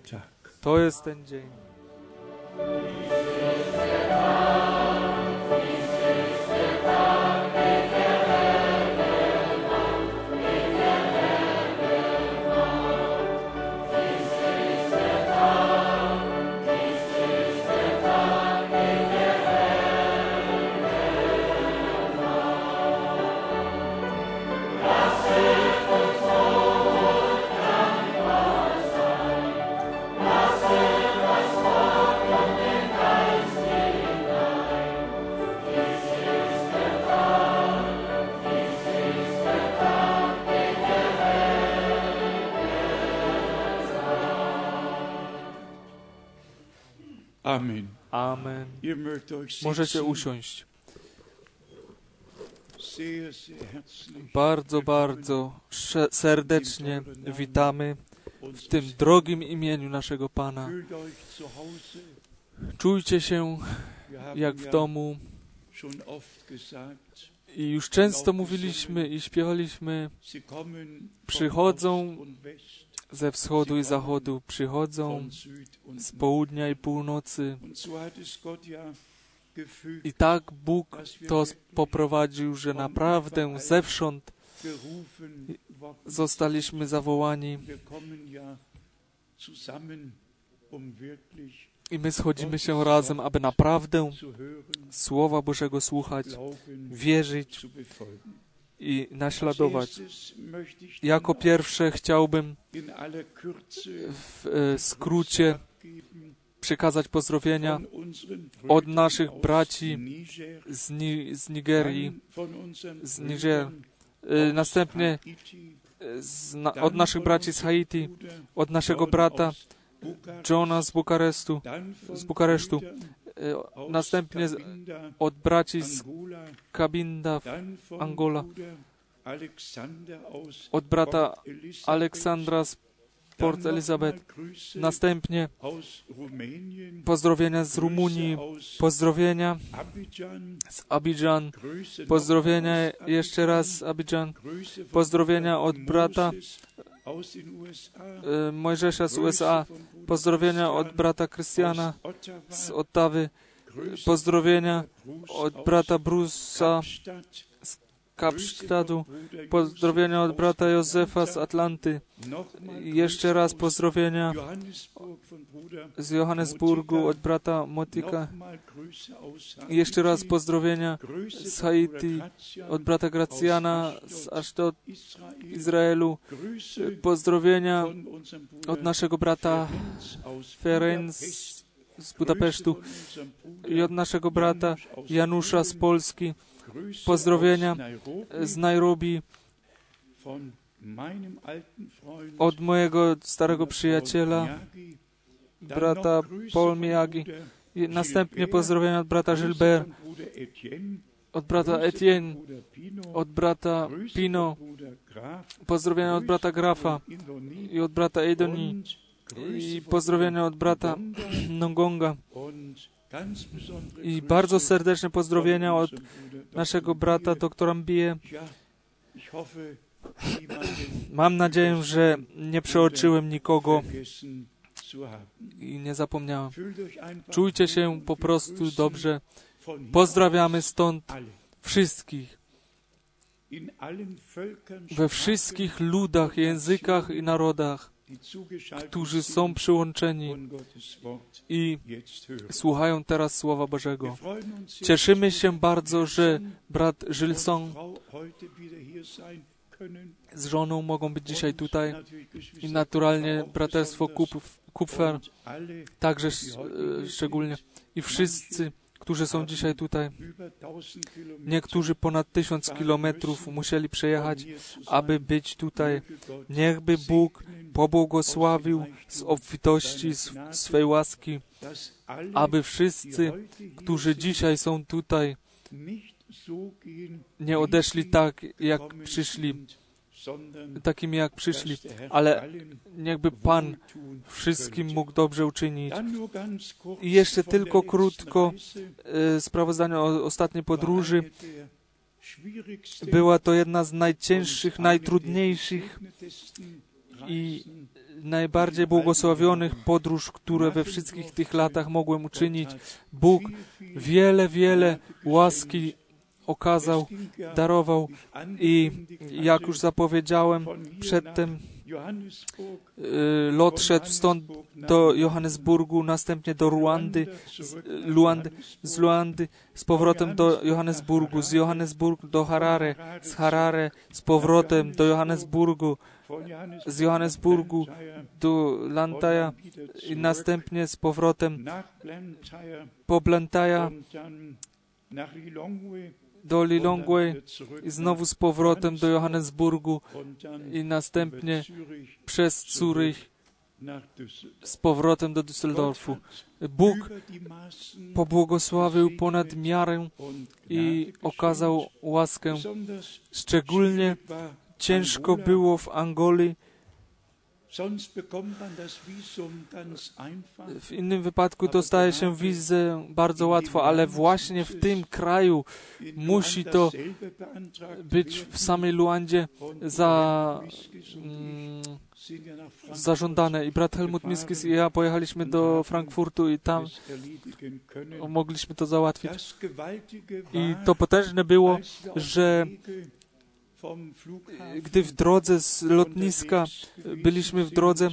To jest ten dzień. Amen. Amen. Ihr mögt euch Możecie sitzen. usiąść. Sehr, sehr herzlich. Bardzo, bardzo serdecznie witamy w tym drogim imieniu naszego Pana. Fühlt euch zu Hause. Czujcie się Wir haben jak w ja domu. schon oft gesagt, I już często mówiliśmy i śpiewaliśmy, sie kommen von przychodzą Ost und West, ze wschodu i zachodu, przychodzą von Süd und z Nord. południa i północy. Und so hat es Gott ja gefügt, I tak Bóg to poprowadził, że naprawdę zewsząd gerufen worden. zostaliśmy zawołani Wir kommen ja zusammen, wirklich i my schodzimy się razem, aby naprawdę zu hören, Słowa Bożego słuchać, glauben, wierzyć zu befolgen. i naśladować. Als erstes möchte ich Jako pierwsze chciałbym in aller Kürze w skrócie abgeben przekazać pozdrowienia von unseren od Brüdern naszych aus braci Niger, z Nigerii, dann von unseren z Niger, Brüdern następnie Haiti, od naszych braci z Haiti, od naszego brata Johna z Bukaresztu, dann von Bukaresztu, Brüdern aus następnie Cabinda, od braci z Angola, Cabinda, dann von Angola, Bruder Alexander aus od brata Port Elizabeth, Aleksandra z Port dann Elizabeth, nochmal Grüße następnie aus Rumänien, pozdrowienia z Rumunii, aus pozdrowienia Abidjan, z Abidżan, Grüße pozdrowienia nochmal aus jeszcze raz z Abidżan, Grüße von pozdrowienia od brata Moses aus den USA, Mojżesza z USA, Grüße von Bruder pozdrowienia od Christian brata aus Krystiana Ottawa, z Ottawy, Grüße pozdrowienia von Bruce od aus brata Brusa Kapstadt, z Grüße Kapsztadu, von Bruder pozdrowienia Josef od brata aus Józefa z Atlanta, Atlanty, nochmal i jeszcze Grüße raz aus pozdrowienia Johannesburg von Bruder z Johannesburgu od brata Motika, nochmal Grüße aus i jeszcze raz Haiti, pozdrowienia Grüße z von Haiti, Bruder Gratian od brata Gracjana aus z Ashdod, Ashdod, Israel, Izraelu, Grüße pozdrowienia von unserem Bruder od naszego brata Ferenc aus Ferenc Budapest, z Budapesztu Grüße von unserem Bruder i od naszego brata Janusz aus Janusza z Polen, Polski, Grüße pozdrowienia aus Nairobi, z Nairobi, von meinem alten Freund, od mojego starego Paul przyjaciela, Miyagi, dann brata noch Grüße Paul von Miyagi, Bruder i następnie Gilbert, pozdrowienia od brata Grüße Gilbert, von Bruder Etienne, od brata Grüße von Etienne, Bruder Pino, od brata Grüße Pino, von Bruder Graf, pozdrowienia od Grüße brata von Grafa Bruder Indoni i od brata Eidoni und Grüße i von pozdrowienia Bruder od brata Ngonga Nongonga und ganz besondere i Grüße bardzo serdeczne von pozdrowienia od unserem Bruder Dr. naszego brata Mbie. doktora Mbie. Ja, ich hoffe, niemanden Mam nadzieję, że nie przeoczyłem nikogo vergessen zu haben. i nie zapomniałem. Fühlt euch einfach Czujcie się wohl po und wir prostu grüßen dobrze. von hier Pozdrawiamy aus stąd alle. wszystkich, In allen Völkern, we wszystkich ludach, językach i narodach, die zugeschaltet którzy sind są przyłączeni und Gottes Wort i jetzt hören. słuchają teraz Słowa Wir Bożego. freuen uns sehr, Cieszymy dass się wir bardzo, że brat und Gilson Frau heute wieder hier sein können. z żoną mogą być dzisiaj Und tutaj natürlich i Geschwister naturalnie auch braterstwo besonders Kupfer und alle, także die heute hier szczególnie sind. i wszyscy, którzy są dzisiaj tutaj. Über 1000 Kilometer Niektórzy ponad 1000 kilometrów musieli przejechać, aby być tutaj. Niechby Bóg pobłogosławił z obfitości swej łaski, aby wszyscy, którzy dzisiaj są tutaj, nie odeszli tak, jak przyszli, takimi jak przyszli, ale niechby Pan wszystkim mógł dobrze uczynić. I jeszcze tylko krótko sprawozdanie o ostatniej podróży. Była to jedna z najcięższych, najtrudniejszych i najbardziej błogosławionych podróż, które we wszystkich tych latach mogłem uczynić. Bóg wiele łaski okazał, darował i jak już zapowiedziałem przedtem, lot szedł stąd do Johannesburgu, następnie do z Luandy, z powrotem do Johannesburgu, z Johannesburgu do Harare, z Harare z powrotem do Johannesburgu, z Johannesburgu do Blantyre i następnie z powrotem po Blantyre do Lilongwe i znowu z powrotem do Johannesburgu i następnie przez Zurich z powrotem do Düsseldorfu. Bóg pobłogosławił ponad miarę i okazał łaskę. Szczególnie ciężko było w Angolii. W innym wypadku dostaje się wizę bardzo łatwo, ale właśnie w tym kraju musi to być w samej Luandzie zażądane. I brat Helmut Miskis i ja pojechaliśmy do Frankfurtu i tam mogliśmy to załatwić. I to potężne było, że gdy w drodze z lotniska byliśmy w drodze,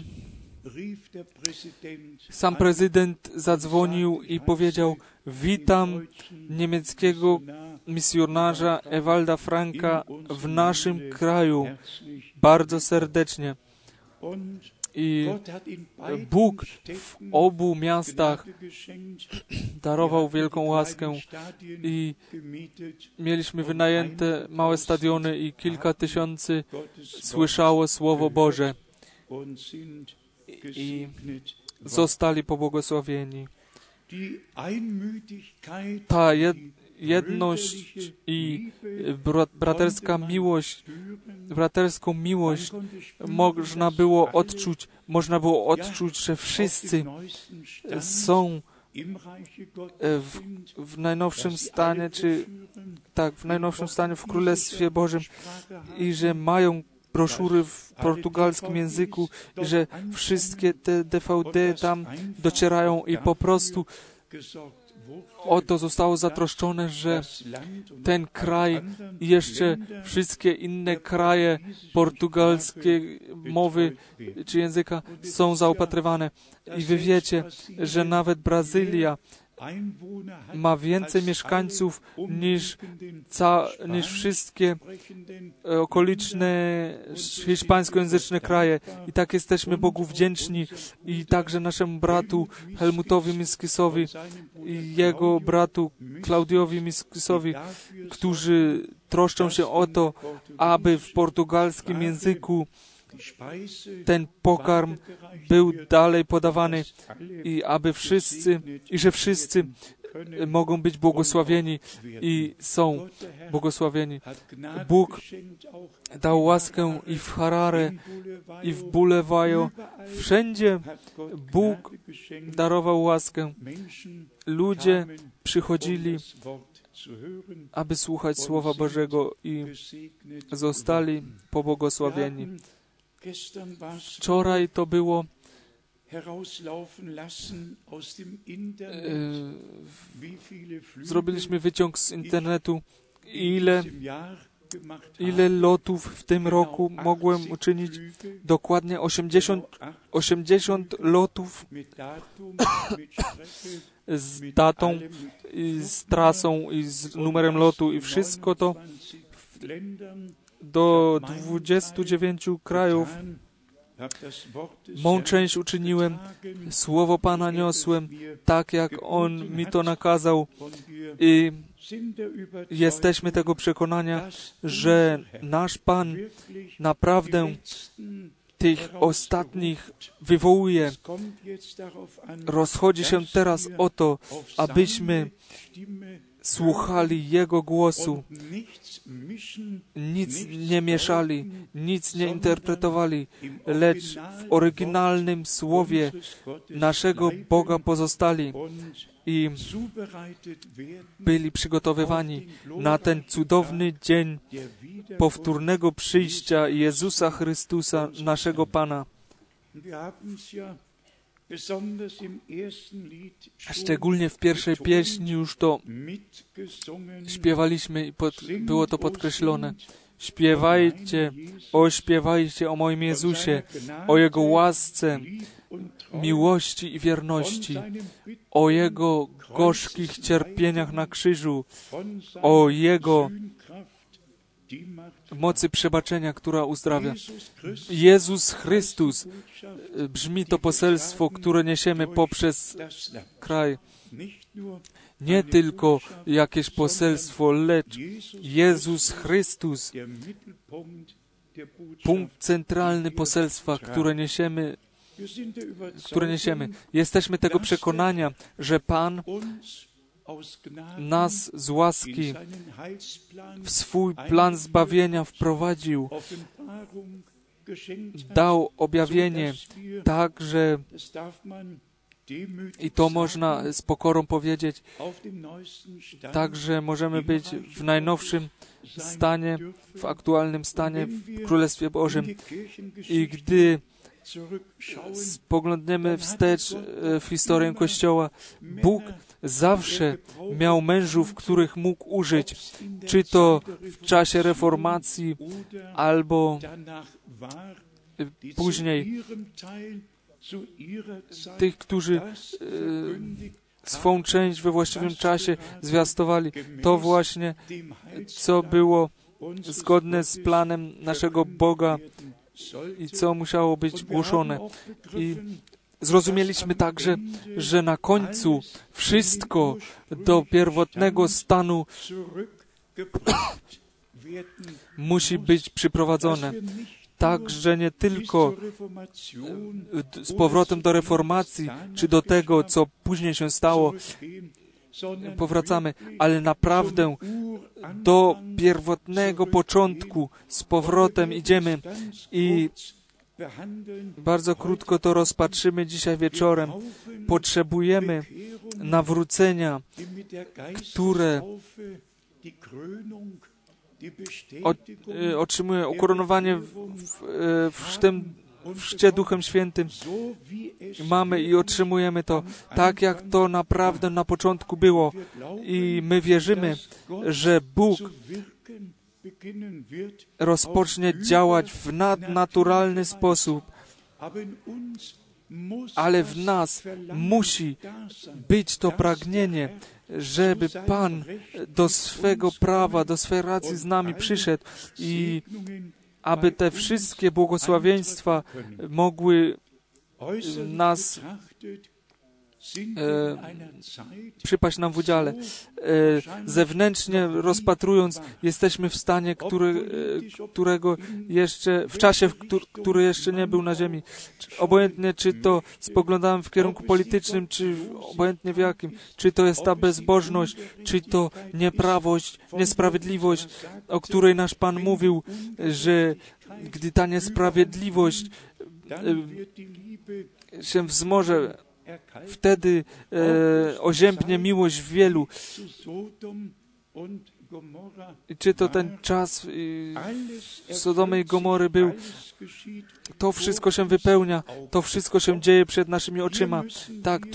sam prezydent zadzwonił i powiedział: witam niemieckiego misjonarza Ewalda Franka w naszym kraju bardzo serdecznie. I Bóg w obu miastach darował wielką łaskę i mieliśmy wynajęte małe stadiony i kilka tysięcy słyszało Słowo Boże i zostali pobłogosławieni. Ta jedność i braterską miłość można było odczuć, że wszyscy są w najnowszym stanie, w najnowszym stanie w Królestwie Bożym i że mają broszury w portugalskim języku, i że wszystkie te DVD tam docierają i po prostu o to zostało zatroszczone, że ten kraj i jeszcze wszystkie inne kraje portugalskiej mowy czy języka są zaopatrywane. I wy wiecie, że nawet Brazylia ma więcej mieszkańców niż wszystkie okoliczne hiszpańskojęzyczne kraje. I tak jesteśmy Bogu wdzięczni i także naszemu bratu Helmutowi Miskisowi i jego bratu Klaudiowi Miskisowi, którzy troszczą się o to, aby w portugalskim języku ten pokarm był dalej podawany i że wszyscy mogą być błogosławieni i są błogosławieni. Bóg dał łaskę i w Harare, i w Bulawayo. Wszędzie Bóg darował łaskę. Ludzie przychodzili, aby słuchać Słowa Bożego i zostali pobłogosławieni. Wczoraj to było zrobiliśmy wyciąg z internetu, ile lotów w tym roku mogłem uczynić. Dokładnie 80 lotów z datą, i z trasą, i z numerem lotu, i wszystko to do 29 krajów. Mą część uczyniłem, Słowo Pana niosłem, tak jak On mi to nakazał i jesteśmy tego przekonania, że nasz Pan naprawdę tych ostatnich wywołuje. Rozchodzi się teraz o to, abyśmy słuchali Jego głosu nic nie mieszali, nic nie interpretowali, lecz w oryginalnym słowie naszego Boga pozostali i byli przygotowywani na ten cudowny dzień powtórnego przyjścia Jezusa Chrystusa, naszego Pana. Szczególnie w pierwszej pieśni już to śpiewaliśmy i było to podkreślone. Śpiewajcie o moim Jezusie, o Jego łasce, miłości i wierności, o Jego gorzkich cierpieniach na krzyżu, o Jego mocy przebaczenia, która uzdrawia. Jezus Chrystus, brzmi to poselstwo, które niesiemy poprzez kraj. Nie tylko jakieś poselstwo, lecz Jezus Chrystus, punkt centralny poselstwa, które niesiemy. Jesteśmy tego przekonania, że Pan nas z łaski w swój plan zbawienia wprowadził, dał objawienie, tak, że i to można z pokorą powiedzieć, tak, że możemy być w najnowszym stanie, w aktualnym stanie w Królestwie Bożym. I gdy spoglądniemy wstecz w historię Kościoła, Bóg zawsze miał mężów, których mógł użyć, czy to w czasie reformacji, albo później tych, którzy swą część we właściwym czasie zwiastowali. To właśnie, co było zgodne z planem naszego Boga i co musiało być głoszone. I zrozumieliśmy także, że na końcu wszystko do pierwotnego stanu musi być przyprowadzone. Tak, że nie tylko z powrotem do reformacji, czy do tego, co później się stało, powracamy, ale naprawdę do pierwotnego początku z powrotem idziemy i bardzo krótko to rozpatrzymy dzisiaj wieczorem. Potrzebujemy nawrócenia, które otrzymuje ukoronowanie w chrzcie Duchem Świętym. Mamy i otrzymujemy to tak, jak to naprawdę na początku było. I my wierzymy, że Bóg rozpocznie działać w nadnaturalny sposób, ale w nas musi być to pragnienie, żeby Pan do swego prawa, do swej racji z nami przyszedł i aby te wszystkie błogosławieństwa mogły nas przypaść nam w udziale. Zewnętrznie rozpatrując, jesteśmy w stanie, którego jeszcze, w czasie, który jeszcze nie był na ziemi. Obojętnie, czy to spoglądamy w kierunku politycznym, czy obojętnie w jakim, czy to jest ta bezbożność, czy to nieprawość, niesprawiedliwość, o której nasz Pan mówił, że gdy ta niesprawiedliwość się wzmoże, wtedy oziębnie miłość wielu. Czy to ten czas Sodomy i Gomory był? To wszystko się wypełnia, to wszystko się dzieje przed naszymi oczyma. Tak,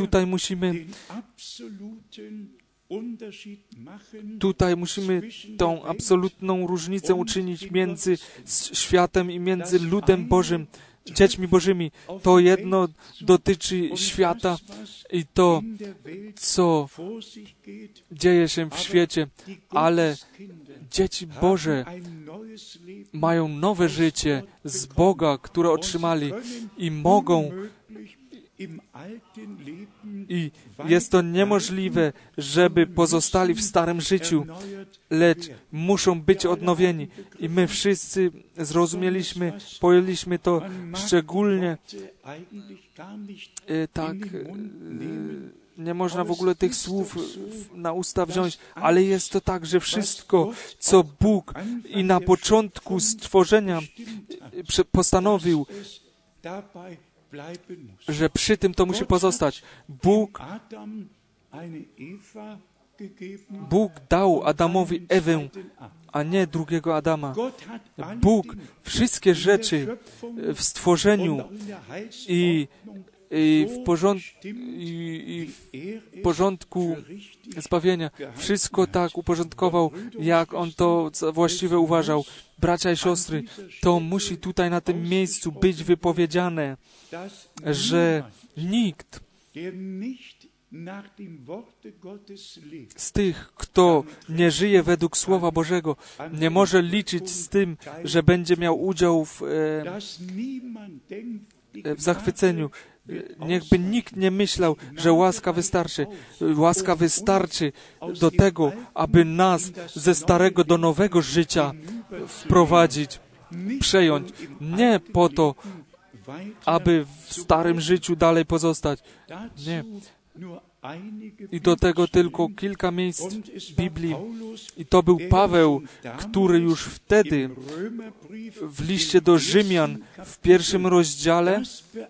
tutaj musimy tą absolutną różnicę uczynić między światem i między ludem Bożym, dziećmi Bożymi. To jedno dotyczy świata i to, co dzieje się w świecie, ale dzieci Boże mają nowe życie z Boga, które otrzymali i mogą. I jest to niemożliwe, żeby pozostali w starym życiu, lecz muszą być odnowieni. I my wszyscy zrozumieliśmy, pojęliśmy to szczególnie tak, Nie można w ogóle tych słów na usta wziąć, ale jest to tak, że wszystko, co Bóg i na początku stworzenia postanowił, że przy tym to musi pozostać. Bóg dał Adamowi Ewę, a nie drugiego Adama. Bóg wszystkie rzeczy w stworzeniu i w porządku zbawienia, wszystko tak uporządkował, jak On to właściwie uważał. Bracia i siostry, to musi tutaj na tym miejscu być wypowiedziane, że nikt z tych, kto nie żyje według Słowa Bożego, nie może liczyć z tym, że będzie miał udział w zachwyceniu. Niechby nikt nie myślał, że łaska wystarczy. Łaska wystarczy do tego, aby nas ze starego do nowego życia wprowadzić, przejąć. Nie po to, aby w starym życiu dalej pozostać. Nie. I do tego tylko kilka miejsc w Biblii. I to był Paweł, który już wtedy w liście do Rzymian w 1 rozdziale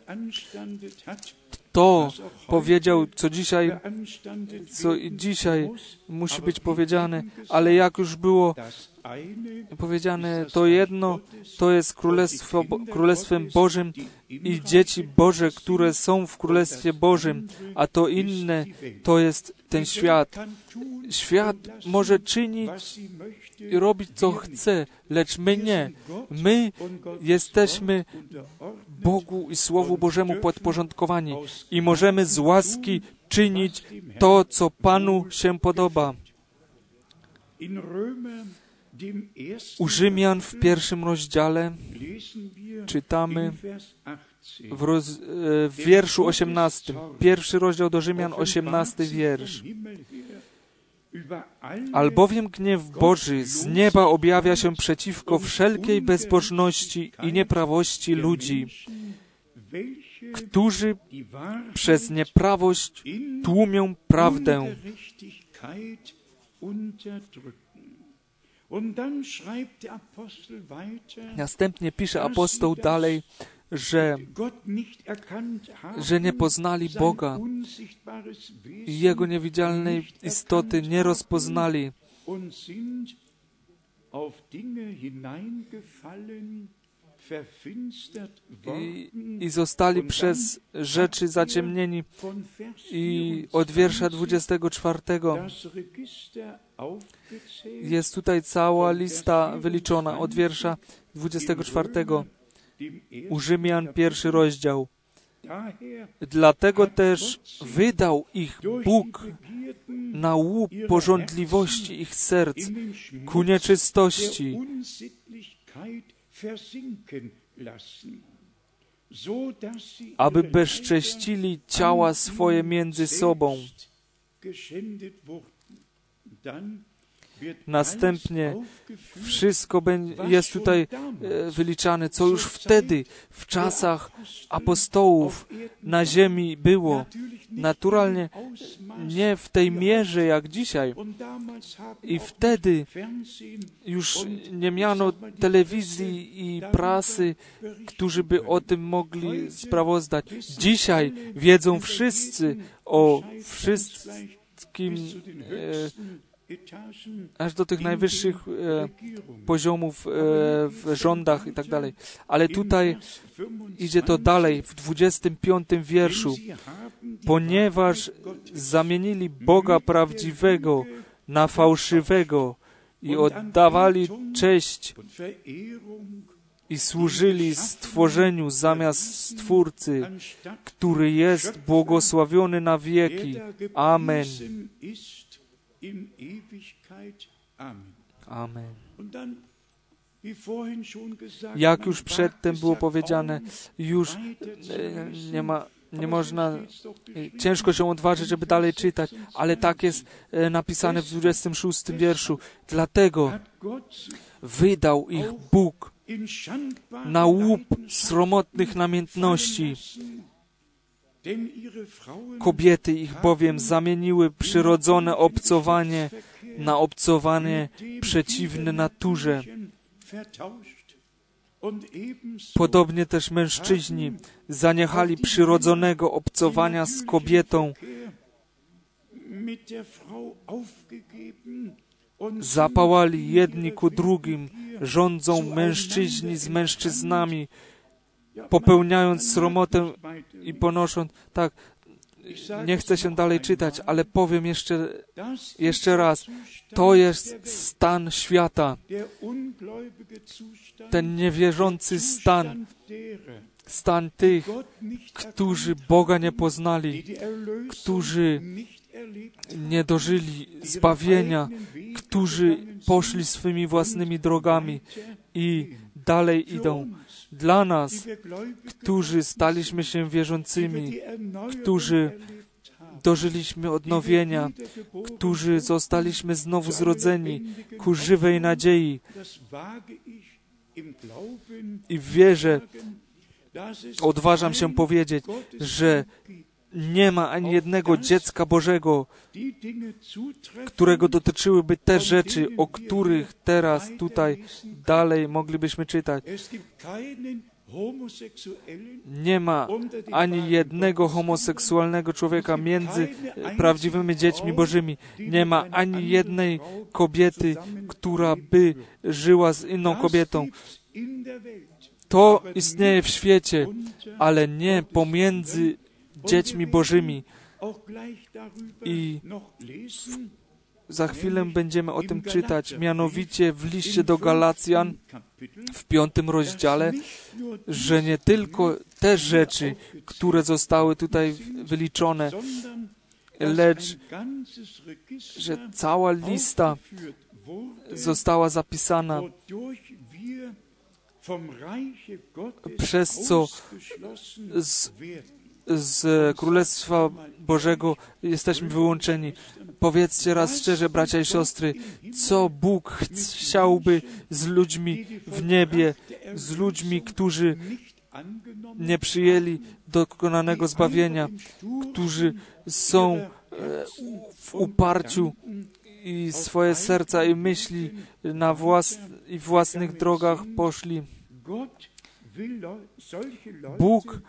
to powiedział, co i dzisiaj musi być powiedziane, ale jak już było powiedziane, to jedno, to jest Królestwem Bożym i dzieci Boże, które są w Królestwie Bożym, a to inne, to jest ten świat. Świat może czynić i robić, co chce, lecz my nie. My jesteśmy Bogu i Słowu Bożemu podporządkowani i możemy z łaski czynić to, co Panu się podoba. U Rzymian w 1 rozdziale czytamy w wierszu 18. 1 rozdział do Rzymian, 18 wiersz. Albowiem gniew Boży z nieba objawia się przeciwko wszelkiej bezbożności i nieprawości ludzi, którzy przez nieprawość tłumią prawdę. Następnie pisze apostoł dalej, że nie poznali Boga i Jego niewidzialnej istoty nie rozpoznali i zostali przez rzeczy zaciemnieni. I od wiersza 24 jest tutaj cała lista wyliczona. Od wiersza 24 u Rzymian 1 rozdział. Dlatego też wydał ich Bóg na łup pożądliwości ich serc ku nieczystości, aby bezcześcili ciała swoje między sobą. Następnie wszystko jest tutaj wyliczane, co już wtedy, w czasach apostołów na ziemi było. Naturalnie nie w tej mierze jak dzisiaj. I wtedy już nie miano telewizji i prasy, którzy by o tym mogli sprawozdać. Dzisiaj wiedzą wszyscy o wszystkim, aż do tych najwyższych poziomów w rządach i tak dalej. Ale tutaj idzie to dalej, w 25 wierszu. Ponieważ zamienili Boga prawdziwego na fałszywego i oddawali cześć i służyli stworzeniu zamiast Stwórcy, który jest błogosławiony na wieki. Amen. Amen. Jak już przedtem było powiedziane, już nie można, ciężko się odważyć, żeby dalej czytać, ale tak jest napisane w 26 wierszu. Dlatego wydał ich Bóg na łup sromotnych namiętności, Kobiety ich bowiem zamieniły przyrodzone obcowanie na obcowanie przeciwne naturze. Podobnie też mężczyźni zaniechali przyrodzonego obcowania z kobietą, zapałali jedni ku drugim, rządzą mężczyźni z mężczyznami, popełniając sromotę i ponosząc... Tak, nie chcę się dalej czytać, ale powiem jeszcze raz. To jest stan świata. Ten niewierzący stan tych, którzy Boga nie poznali, którzy nie dożyli zbawienia, którzy poszli swymi własnymi drogami i dalej idą. Dla nas, którzy staliśmy się wierzącymi, którzy dożyliśmy odnowienia, którzy zostaliśmy znowu zrodzeni ku żywej nadziei. I w wierze odważam się powiedzieć, że nie ma ani jednego dziecka Bożego, którego dotyczyłyby te rzeczy, o których teraz tutaj dalej moglibyśmy czytać. Nie ma ani jednego homoseksualnego człowieka między prawdziwymi dziećmi Bożymi. Nie ma ani jednej kobiety, która by żyła z inną kobietą. To istnieje w świecie, ale nie pomiędzy dziećmi Bożymi. I za chwilę będziemy o tym czytać, mianowicie w liście do Galacjan w 5 rozdziale, że nie tylko te rzeczy, które zostały tutaj wyliczone, lecz że cała lista została zapisana, przez co z Królestwa Bożego jesteśmy wyłączeni. Powiedzcie raz szczerze, bracia i siostry, co Bóg chciałby z ludźmi w niebie, z ludźmi, którzy nie przyjęli dokonanego zbawienia, którzy są w uparciu i swoje serca i myśli na własnych drogach poszli. Bóg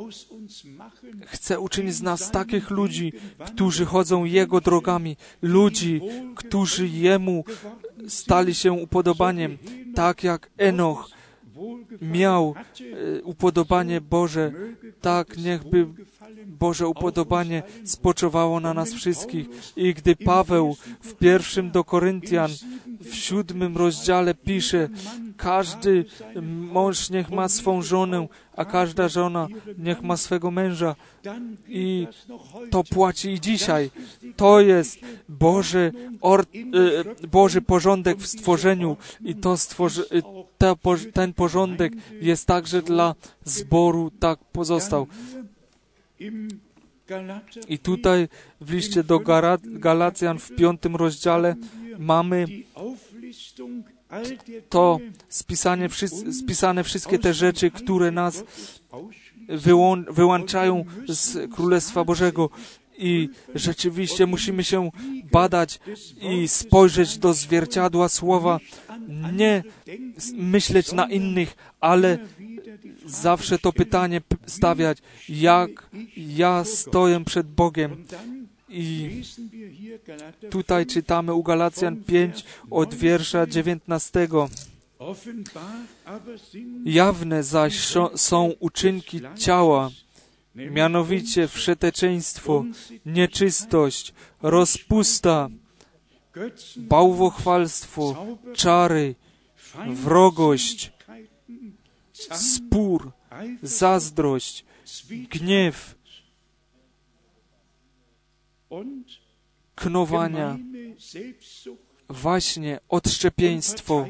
chce uczynić z nas takich ludzi, którzy chodzą Jego drogami, ludzi, którzy Jemu stali się upodobaniem, tak jak Enoch miał upodobanie Boże, tak niechby Boże upodobanie spoczywało na nas wszystkich. I gdy Paweł w 1 do Koryntian w 7 rozdziale pisze, każdy mąż niech ma swą żonę, a każda żona niech ma swego męża. I to płaci i dzisiaj. To jest Boży porządek w stworzeniu i ten porządek jest także dla zboru tak pozostał. I tutaj w liście do Galacjan w 5 rozdziale mamy to spisane wszystkie te rzeczy, które nas wyłączają z Królestwa Bożego. I rzeczywiście musimy się badać i spojrzeć do zwierciadła Słowa, nie myśleć na innych, ale zawsze to pytanie stawiać, jak ja stoję przed Bogiem. I tutaj czytamy u Galacjan 5 od wiersza 19. Jawne zaś są uczynki ciała, mianowicie wszeteczeństwo, nieczystość, rozpusta, bałwochwalstwo, czary, wrogość, spór, zazdrość, gniew, knowania, właśnie odszczepieństwo,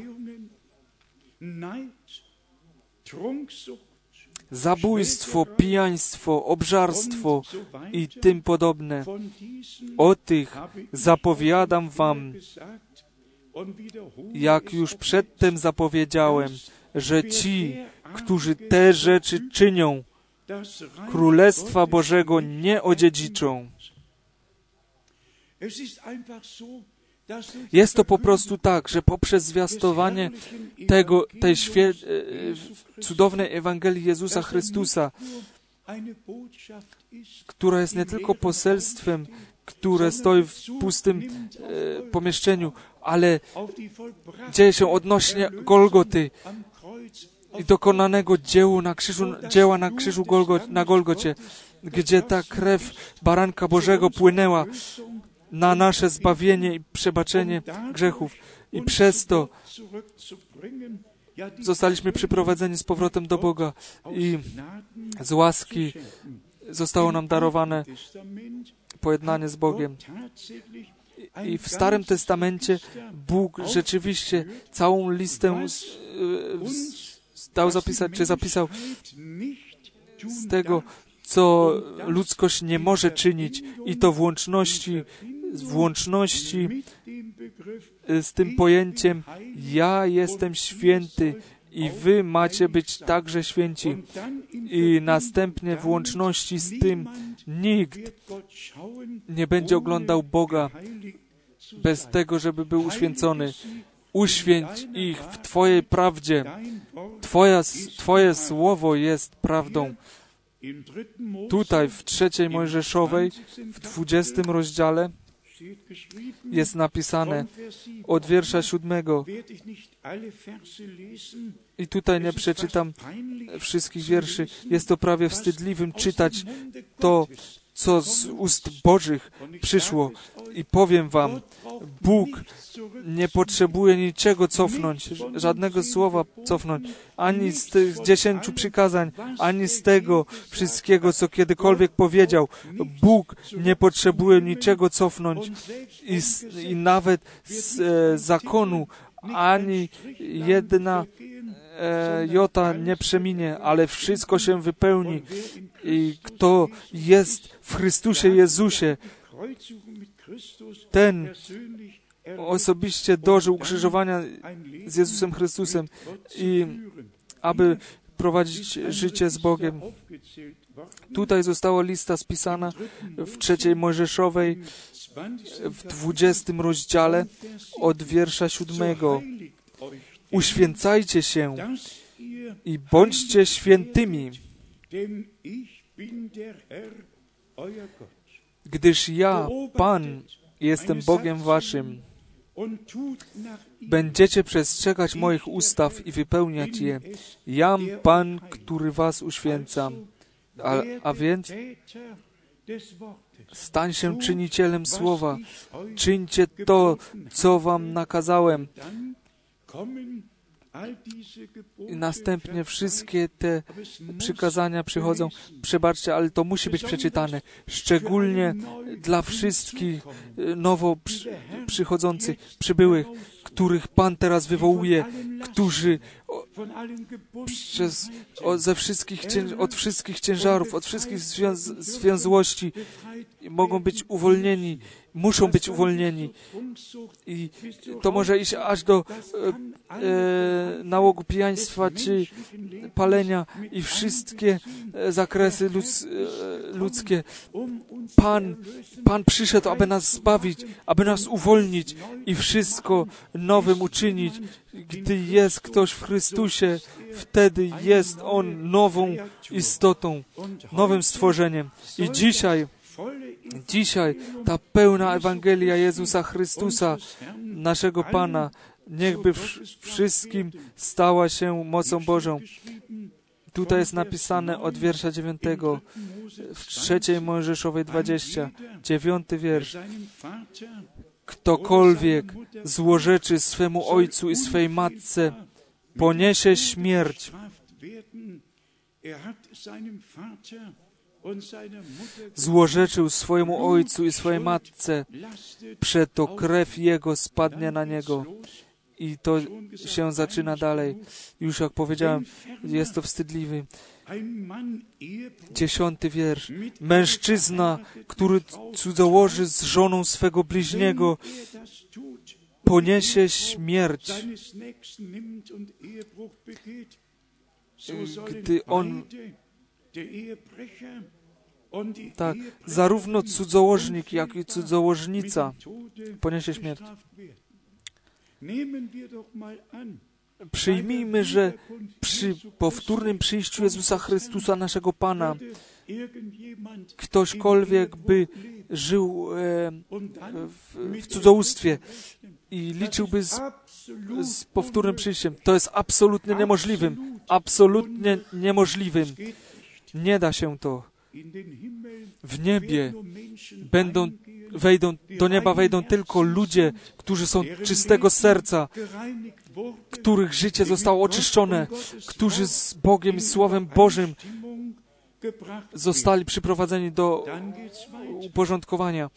zabójstwo, pijaństwo, obżarstwo i tym podobne. O tych zapowiadam wam, jak już przedtem zapowiedziałem, że ci, którzy te rzeczy czynią, Królestwa Bożego nie odziedziczą. Jest to po prostu tak, że poprzez zwiastowanie tej cudownej Ewangelii Jezusa Chrystusa, która jest nie tylko poselstwem, które stoi w pustym pomieszczeniu, ale dzieje się odnośnie Golgoty i dokonanego dzieła na krzyżu na Golgocie, gdzie ta krew Baranka Bożego płynęła na nasze zbawienie i przebaczenie grzechów. I przez to zostaliśmy przyprowadzeni z powrotem do Boga i z łaski zostało nam darowane pojednanie z Bogiem. I w Starym Testamencie Bóg rzeczywiście całą listę zapisał z tego, co ludzkość nie może czynić, i to w łączności z tym pojęciem ja jestem święty i wy macie być także święci. I następnie w łączności z tym nikt nie będzie oglądał Boga bez tego, żeby był uświęcony. Uświęć ich w Twojej prawdzie. Twoje słowo jest prawdą. Tutaj w 3 Mojżeszowej, w 20 rozdziale jest napisane od wiersza 7. I tutaj nie przeczytam wszystkich wierszy. Jest to prawie wstydliwym czytać to, co z ust Bożych przyszło. I powiem wam, Bóg nie potrzebuje niczego cofnąć, żadnego słowa cofnąć, ani z tych 10 przykazań, ani z tego wszystkiego, co kiedykolwiek powiedział. Bóg nie potrzebuje niczego cofnąć i nawet z zakonu ani jedna jota nie przeminie, ale wszystko się wypełni. I kto jest w Chrystusie Jezusie, ten osobiście dożył ukrzyżowania z Jezusem Chrystusem i aby prowadzić życie z Bogiem. Tutaj została lista spisana w 3 Mojżeszowej, w 20 rozdziale od wiersza 7. Uświęcajcie się i bądźcie świętymi, gdyż ja, Pan, jestem Bogiem waszym. Będziecie przestrzegać moich ustaw i wypełniać je. Jam Pan, który was uświęcam. A więc stań się czynicielem słowa. Czyńcie to, co wam nakazałem. I następnie wszystkie te przykazania przychodzą. Przebaczcie, ale to musi być przeczytane. Szczególnie dla wszystkich nowo przychodzących, przybyłych, których Pan teraz wywołuje, którzy od wszystkich ciężarów, od wszystkich związłości mogą być uwolnieni, muszą być uwolnieni. I to może iść aż do nałogu pijaństwa czy palenia i wszystkie zakresy ludzkie. Pan przyszedł, aby nas zbawić, aby nas uwolnić i wszystko nowym uczynić. Gdy jest ktoś w Chrystusie, wtedy jest on nową istotą, nowym stworzeniem. I dzisiaj ta pełna Ewangelia Jezusa Chrystusa, naszego Pana, niechby wszystkim stała się mocą Bożą. Tutaj jest napisane od wiersza 9 w 3 Mojżeszowej 20, 9 wiersz. Ktokolwiek złorzeczy swemu ojcu i swej matce, poniesie śmierć. Złorzeczył swojemu ojcu i swojej matce, przeto krew jego spadnie na niego. I to się zaczyna dalej. Już jak powiedziałem, jest to wstydliwy. 10 wiersz. Mężczyzna, który cudzołoży z żoną swego bliźniego, poniesie śmierć. Gdy on Tak, zarówno cudzołożnik, jak i cudzołożnica poniesie śmierć. Przyjmijmy, że przy powtórnym przyjściu Jezusa Chrystusa, naszego Pana, ktośkolwiek by żył w cudzołóstwie i liczyłby z powtórnym przyjściem. To jest absolutnie niemożliwym. Absolutnie niemożliwym. Nie da się to. W niebie do nieba wejdą tylko ludzie, którzy są czystego serca, których życie zostało oczyszczone, którzy z Bogiem i Słowem Bożym zostali przyprowadzeni do uporządkowania.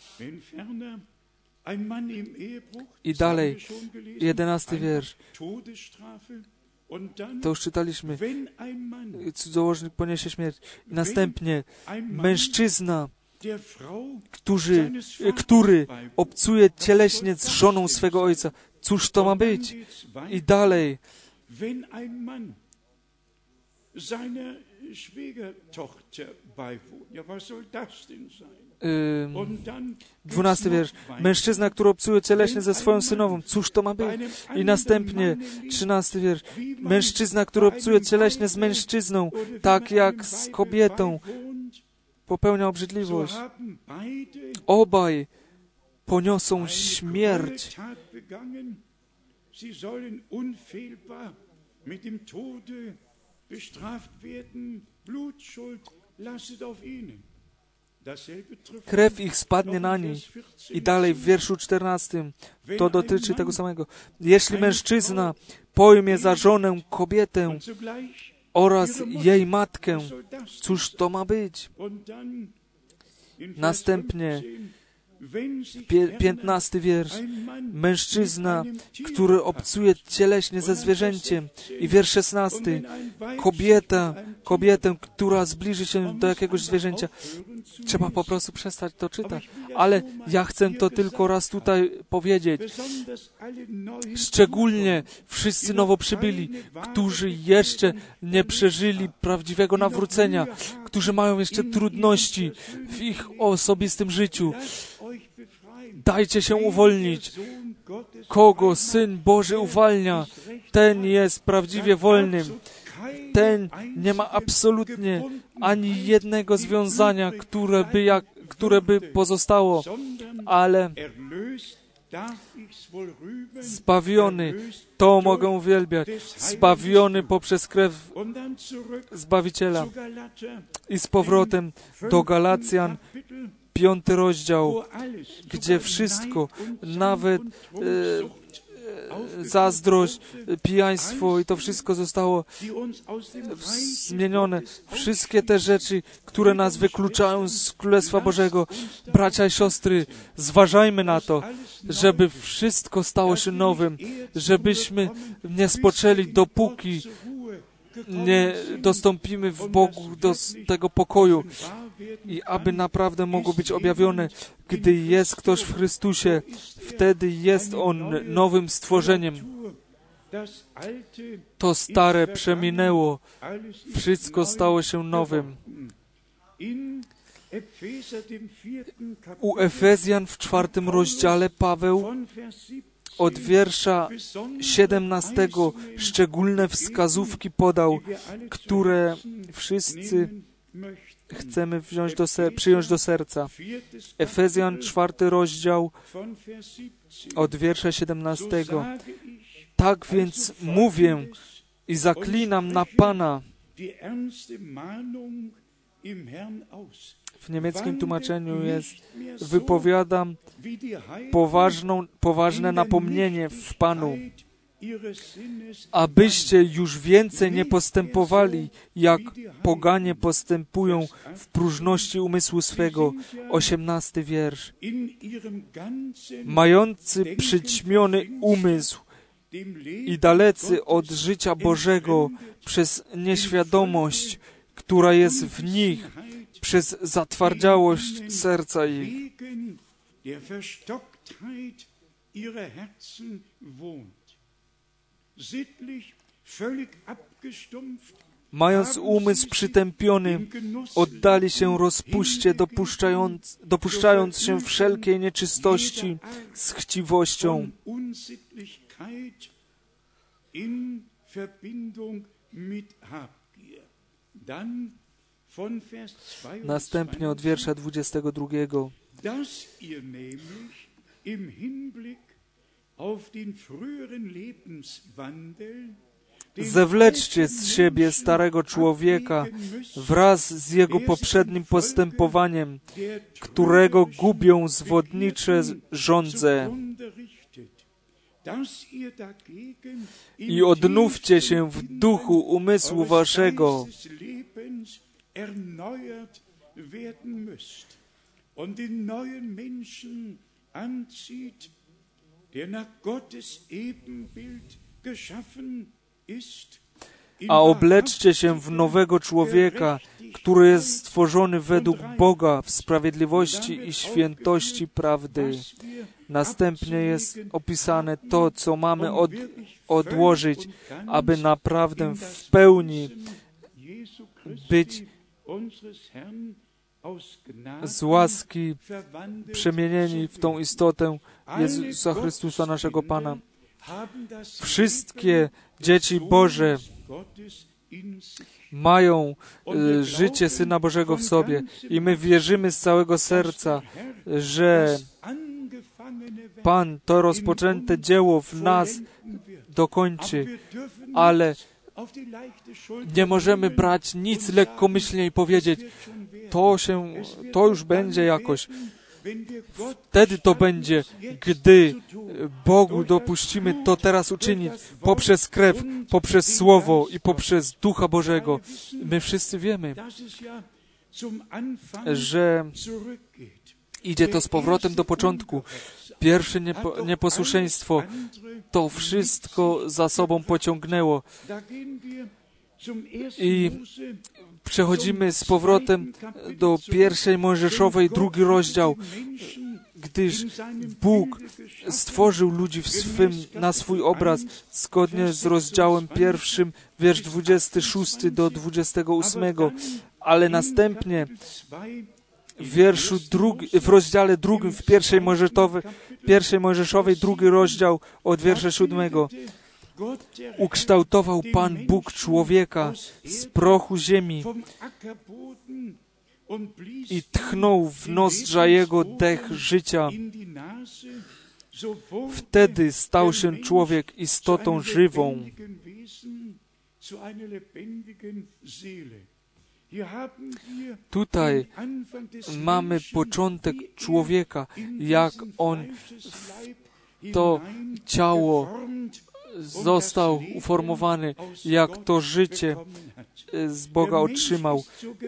I dalej, 11 wiersz. To już czytaliśmy. Cudzołożnik poniesie śmierć. I następnie mężczyzna, który obcuje cieleśnie z żoną swego ojca. Cóż to ma być? I dalej. 12 wiersz. Mężczyzna, który obcuje cieleśnie ze swoją synową. Cóż to ma być? I następnie 13 wiersz. Mężczyzna, który obcuje cieleśnie z mężczyzną, tak jak z kobietą, popełnia obrzydliwość. Obaj poniosą śmierć. Krew ich spadnie na nich. I dalej w wierszu 14 to dotyczy tego samego. Jeśli mężczyzna pojmie za żonę kobietę oraz jej matkę, cóż to ma być? Następnie 15 wiersz. Mężczyzna, który obcuje cieleśnie ze zwierzęciem. I wiersz 16. Kobietę, która zbliży się do jakiegoś zwierzęcia. Trzeba po prostu przestać to czytać. Ale ja chcę to tylko raz tutaj powiedzieć. Szczególnie wszyscy nowo przybyli, którzy jeszcze nie przeżyli prawdziwego nawrócenia, którzy mają jeszcze trudności w ich osobistym życiu. Dajcie się uwolnić. Kogo Syn Boży uwalnia, ten jest prawdziwie wolnym. Ten nie ma absolutnie ani jednego związania, które by pozostało, ale zbawiony, to mogę uwielbiać, zbawiony poprzez krew Zbawiciela. I z powrotem do Galacjan, 5 rozdział, gdzie wszystko, nawet zazdrość, pijaństwo i to wszystko zostało zmienione. Wszystkie te rzeczy, które nas wykluczają z Królestwa Bożego. Bracia i siostry, zważajmy na to, żeby wszystko stało się nowym, żebyśmy nie spoczęli, dopóki nie dostąpimy w Bogu do tego pokoju i aby naprawdę mogło być objawione, gdy jest ktoś w Chrystusie, wtedy jest on nowym stworzeniem. To stare przeminęło, wszystko stało się nowym. U Efezjan w 4 rozdziale Paweł od wiersza 17 szczególne wskazówki podał, które wszyscy chcemy przyjąć do serca. Efezjan 4 rozdział od wiersza 17. Tak więc mówię i zaklinam na Pana. W niemieckim tłumaczeniu jest: wypowiadam poważne napomnienie w Panu, abyście już więcej nie postępowali, jak poganie postępują w próżności umysłu swego. 18 wiersz. Mający przyćmiony umysł i dalecy od życia Bożego przez nieświadomość, która jest w nich, przez zatwardziałość serca ich. mając umysł przytępiony, oddali się rozpuście, dopuszczając się wszelkiej nieczystości z chciwością. Następnie od wiersza 22. Zewleczcie z siebie starego człowieka wraz z jego poprzednim postępowaniem, którego gubią zwodnicze żądze. I odnówcie się w duchu umysłu waszego. A obleczcie się w nowego człowieka, który jest stworzony według Boga w sprawiedliwości i świętości prawdy. Następnie jest opisane to, co mamy odłożyć, aby naprawdę w pełni być z łaski przemienieni w tą istotę Jezusa Chrystusa, naszego Pana. Wszystkie dzieci Boże mają życie Syna Bożego w sobie i my wierzymy z całego serca, że Pan to rozpoczęte dzieło w nas dokończy, ale nie możemy brać nic lekkomyślnie i powiedzieć, to już będzie jakoś. Wtedy to będzie, gdy Bogu dopuścimy to teraz uczynić poprzez krew, poprzez Słowo i poprzez Ducha Bożego. My wszyscy wiemy, że idzie to z powrotem do początku. Pierwsze nieposłuszeństwo to wszystko za sobą pociągnęło. I przechodzimy z powrotem do pierwszej Mojżeszowej, 2 rozdział, gdyż Bóg stworzył ludzi na swój obraz, zgodnie z rozdziałem 1, wiersz 26 do 28, ale następnie w rozdziale 2, w pierwszej Mojżeszowej, 2 rozdział od wiersza 7. Ukształtował Pan Bóg człowieka z prochu ziemi i tchnął w nozdrza jego dech życia. Wtedy stał się człowiek istotą żywą. Tutaj mamy początek człowieka, jak on to ciało został uformowany, jak to życie z Boga otrzymał.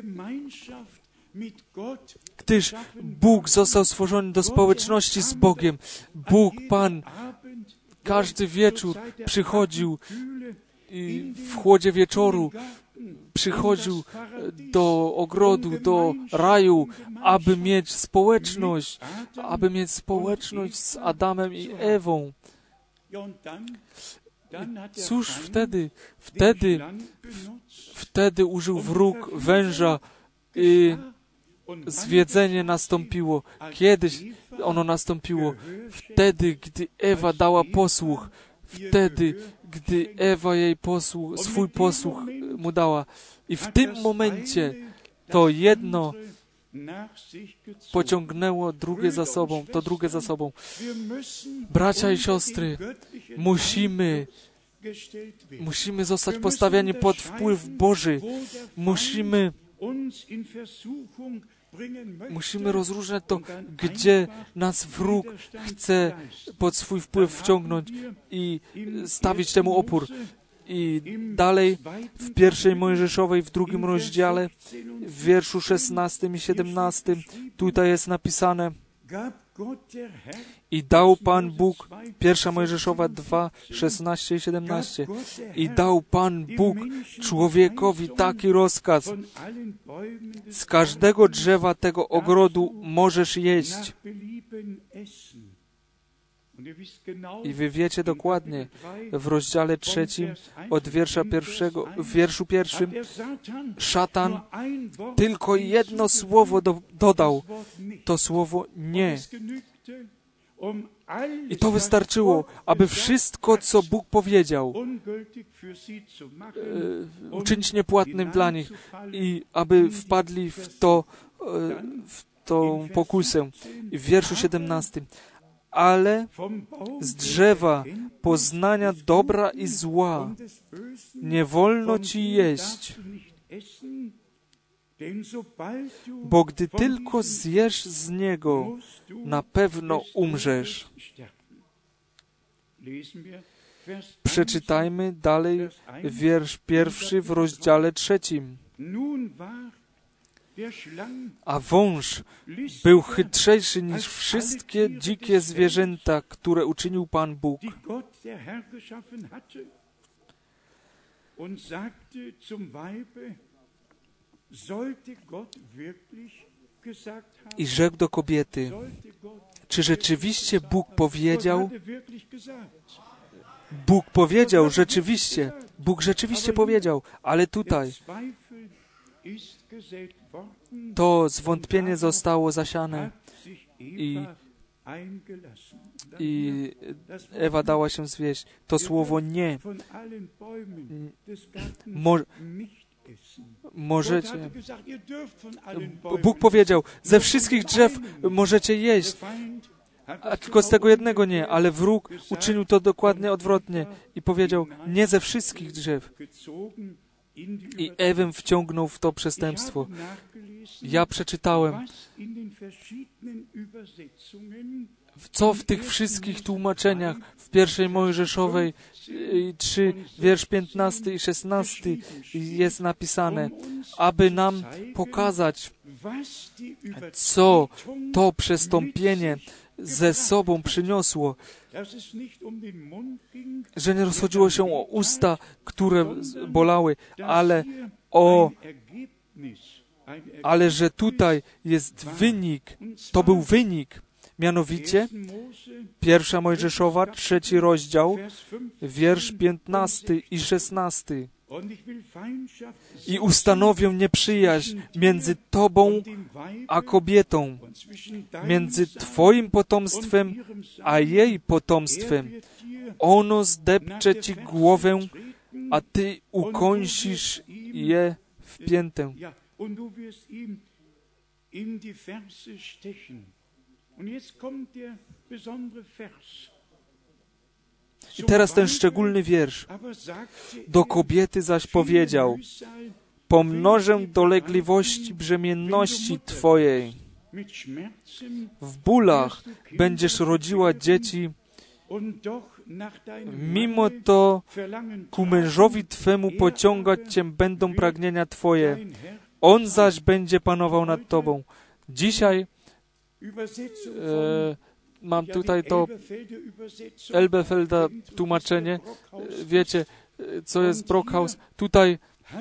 Gdyż Bóg został stworzony do społeczności z Bogiem. Bóg, Pan, każdy wieczór przychodził i w chłodzie wieczoru przychodził do ogrodu, do raju, aby mieć społeczność z Adamem i Ewą. Cóż wtedy użył wróg węża i zwiedzenie nastąpiło. Kiedyś ono nastąpiło. Wtedy, gdy Ewa dała posłuch. Wtedy, gdy Ewa swój posłuch mu dała. I w tym momencie to jedno pociągnęło drugie za sobą. Bracia i siostry, musimy zostać postawieni pod wpływ Boży. Musimy rozróżniać to, gdzie nas wróg chce pod swój wpływ wciągnąć i stawić temu opór. I dalej w pierwszej Mojżeszowej, w 2 rozdziale, w wierszu 16 i 17, tutaj jest napisane: i dał Pan Bóg, 1 Mojżeszowa 2, 16 i 17, i dał Pan Bóg człowiekowi taki rozkaz: z każdego drzewa tego ogrodu możesz jeść, I wy wiecie dokładnie, w rozdziale 3 od wierszu pierwszym, szatan tylko jedno słowo dodał, to słowo nie. I to wystarczyło, aby wszystko, co Bóg powiedział, uczynić niepłatnym dla nich i aby wpadli w tą pokusę. I w wierszu 17. Ale z drzewa poznania dobra i zła nie wolno ci jeść, bo gdy tylko zjesz z niego, na pewno umrzesz. Przeczytajmy dalej wiersz 1 w rozdziale 3. A wąż był chytrzejszy niż wszystkie dzikie zwierzęta, które uczynił Pan Bóg. I rzekł do kobiety, czy rzeczywiście Bóg powiedział? Bóg powiedział rzeczywiście. Bóg rzeczywiście powiedział, ale tutaj to zwątpienie zostało zasiane i Ewa dała się zwieść. To słowo nie. Możecie. Bóg powiedział, ze wszystkich drzew możecie jeść, a tylko z tego jednego nie, ale wróg uczynił to dokładnie odwrotnie i powiedział, nie ze wszystkich drzew. I Ewę wciągnął w to przestępstwo. Ja przeczytałem, co w tych wszystkich tłumaczeniach w pierwszej Mojżeszowej 3, wiersz 15 i 16 jest napisane, aby nam pokazać, co to przestąpienie ze sobą przyniosło, że nie rozchodziło się o usta, które bolały, ale że tutaj jest wynik, to był wynik, mianowicie 1 Mojżeszowa, 3 rozdział, wiersz 15 i 16. I ustanowię nieprzyjaźń między Tobą a kobietą, między Twoim potomstwem a jej potomstwem. Ono zdepcze Ci głowę, a Ty ukąsisz je w piętę. I teraz ten szczególny wiersz. Do kobiety zaś powiedział, pomnożę dolegliwości brzemienności Twojej. W bólach będziesz rodziła dzieci, mimo to ku mężowi Twemu pociągać Cię będą pragnienia Twoje. On zaś będzie panował nad Tobą. Dzisiaj mam tutaj to Elberfelda tłumaczenie. Wiecie, co jest Brockhaus? Tutaj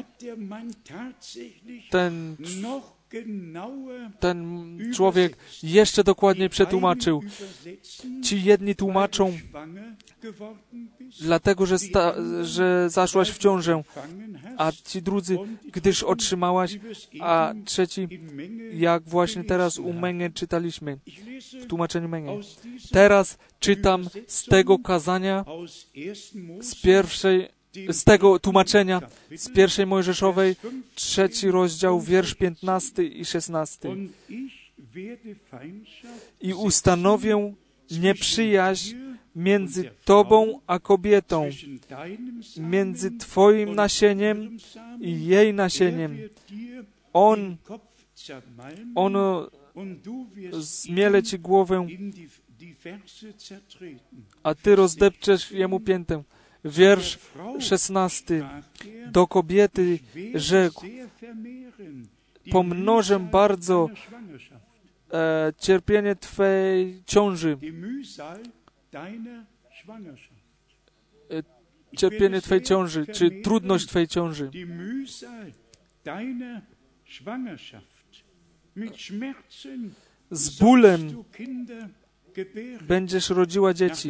ten człowiek jeszcze dokładniej przetłumaczył. Ci jedni tłumaczą, dlatego, że zaszłaś w ciążę, a ci drudzy, gdyż otrzymałaś, a trzeci, jak właśnie teraz u Menge czytaliśmy, w tłumaczeniu Menge. Teraz czytam z tego kazania, z tego tłumaczenia z 1 Mojżeszowej, 3 rozdział, wiersz 15 i 16. I ustanowię nieprzyjaźń między Tobą a kobietą, między Twoim nasieniem i jej nasieniem. Ono zmiele Ci głowę, a Ty rozdepczesz jemu piętę. Wiersz 16. Do kobiety rzekł, pomnożę bardzo cierpienie Twej ciąży. Cierpienie Twej ciąży, czy trudność Twej ciąży. Z bólem będziesz rodziła dzieci.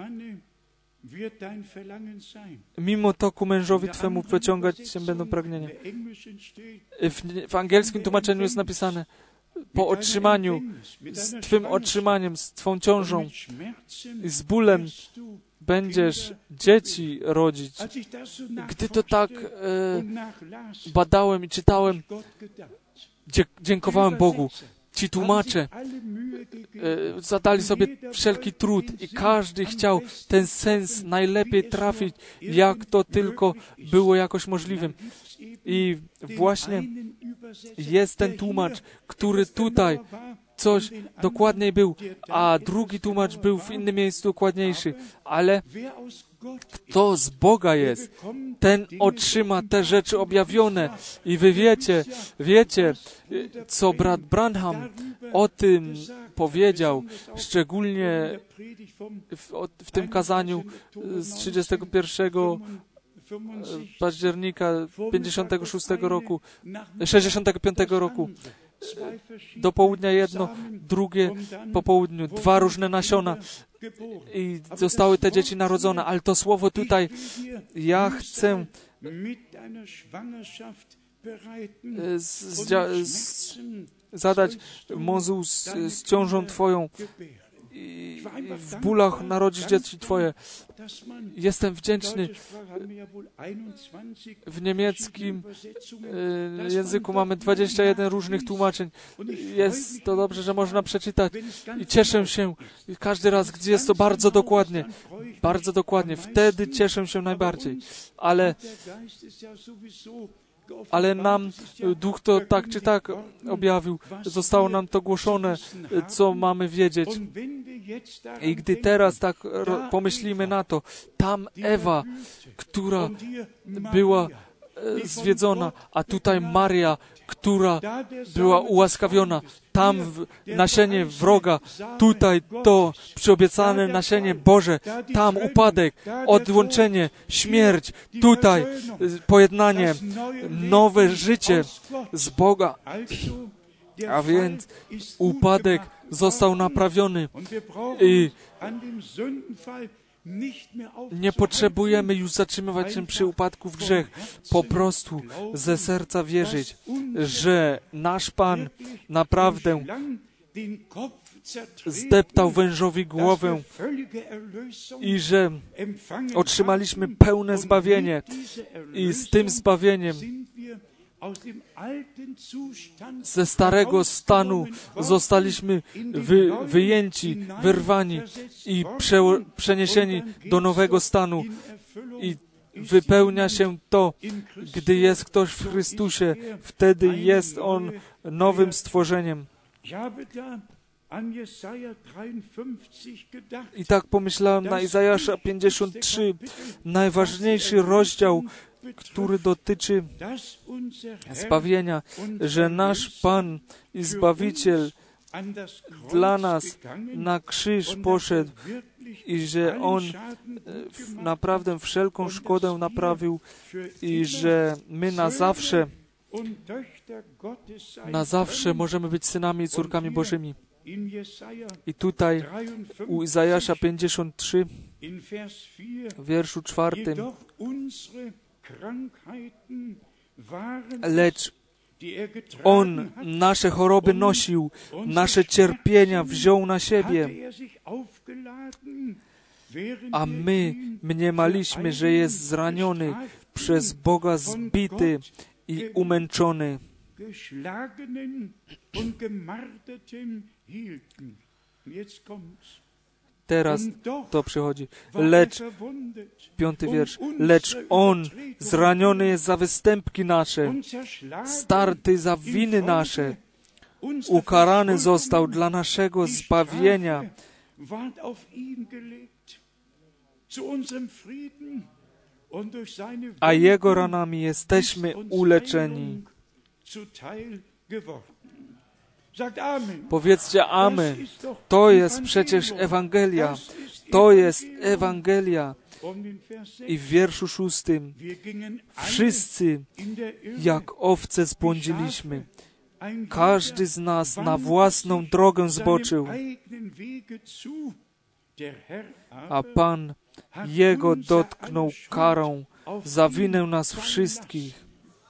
Mimo to ku mężowi Twemu pociągać się będą pragnienia. W angielskim tłumaczeniu jest napisane: po otrzymaniu, z Twym otrzymaniem, z Twą ciążą i z bólem będziesz dzieci rodzić. Gdy to tak badałem i czytałem, dziękowałem Bogu. Ci tłumacze zadali sobie wszelki trud i każdy chciał ten sens najlepiej trafić, jak to tylko było jakoś możliwym. I właśnie jest ten tłumacz, który tutaj coś dokładniej był, a drugi tłumacz był w innym miejscu dokładniejszy. Ale kto z Boga jest, ten otrzyma te rzeczy objawione. I wy wiecie, co brat Branham o tym powiedział, szczególnie w tym kazaniu z 31 października 65 roku. Do południa jedno, drugie po południu, 2 różne nasiona i zostały te dzieci narodzone. Ale to słowo tutaj, ja chcę zadać mozu z ciążą Twoją i w bólach narodzić dzieci Twoje. Jestem wdzięczny. W niemieckim języku mamy 21 różnych tłumaczeń. Jest to dobrze, że można przeczytać i cieszę się każdy raz, gdzie jest to bardzo dokładnie. Bardzo dokładnie. Wtedy cieszę się najbardziej. Ale nam Duch to tak czy tak objawił. Zostało nam to głoszone, co mamy wiedzieć. I gdy teraz tak pomyślimy na to, tam Ewa, która była zwiedzona, a tutaj Maria, która była ułaskawiona, tam nasienie wroga, tutaj to przyobiecane nasienie Boże, tam upadek, odłączenie, śmierć, tutaj pojednanie, nowe życie z Boga. A więc upadek został naprawiony i nie potrzebujemy już zatrzymywać się przy upadku w grzech. Po prostu ze serca wierzyć, że nasz Pan naprawdę zdeptał wężowi głowę i że otrzymaliśmy pełne zbawienie. I z tym zbawieniem ze starego stanu zostaliśmy wyjęci, wyrwani i przeniesieni do nowego stanu. I wypełnia się to, gdy jest ktoś w Chrystusie, wtedy jest on nowym stworzeniem. I tak pomyślałem na Izajasza 53, najważniejszy rozdział, który dotyczy zbawienia, że nasz Pan i Zbawiciel dla nas na krzyż poszedł i że On naprawdę wszelką szkodę naprawił i że my na zawsze możemy być synami i córkami Bożymi. I tutaj u Izajasza 53 w wierszu 4: lecz On nasze choroby nosił, nasze cierpienia wziął na siebie, a my mniemaliśmy, że jest zraniony, przez Boga zbity i umęczony. Teraz to przychodzi. Lecz, 5 wiersz, lecz On zraniony jest za występki nasze, starty za winy nasze, ukarany został dla naszego zbawienia, a Jego ranami jesteśmy uleczeni. Powiedzcie amen. To jest przecież Ewangelia. To jest Ewangelia. I w wierszu 6: wszyscy jak owce zbłądziliśmy, Każdy z nas na własną drogę zboczył, a Pan Jego dotknął karą za winę nas wszystkich.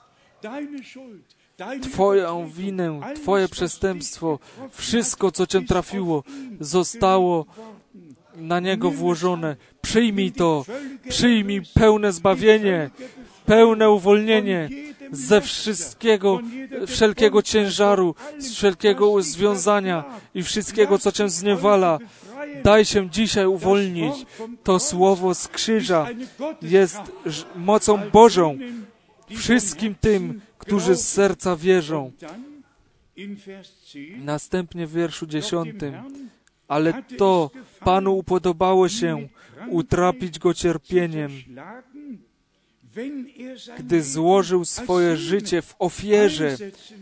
Twoją winę, Twoje przestępstwo, wszystko, co Cię trafiło, zostało na Niego włożone. Przyjmij to, przyjmij pełne zbawienie, pełne uwolnienie ze wszelkiego ciężaru, z wszelkiego związania i wszystkiego, co Cię zniewala. Daj się dzisiaj uwolnić. To słowo z krzyża jest mocą Bożą wszystkim tym, którzy z serca wierzą. Następnie w wierszu 10. Ale to Panu upodobało się utrapić Go cierpieniem, gdy złożył swoje życie w ofierze.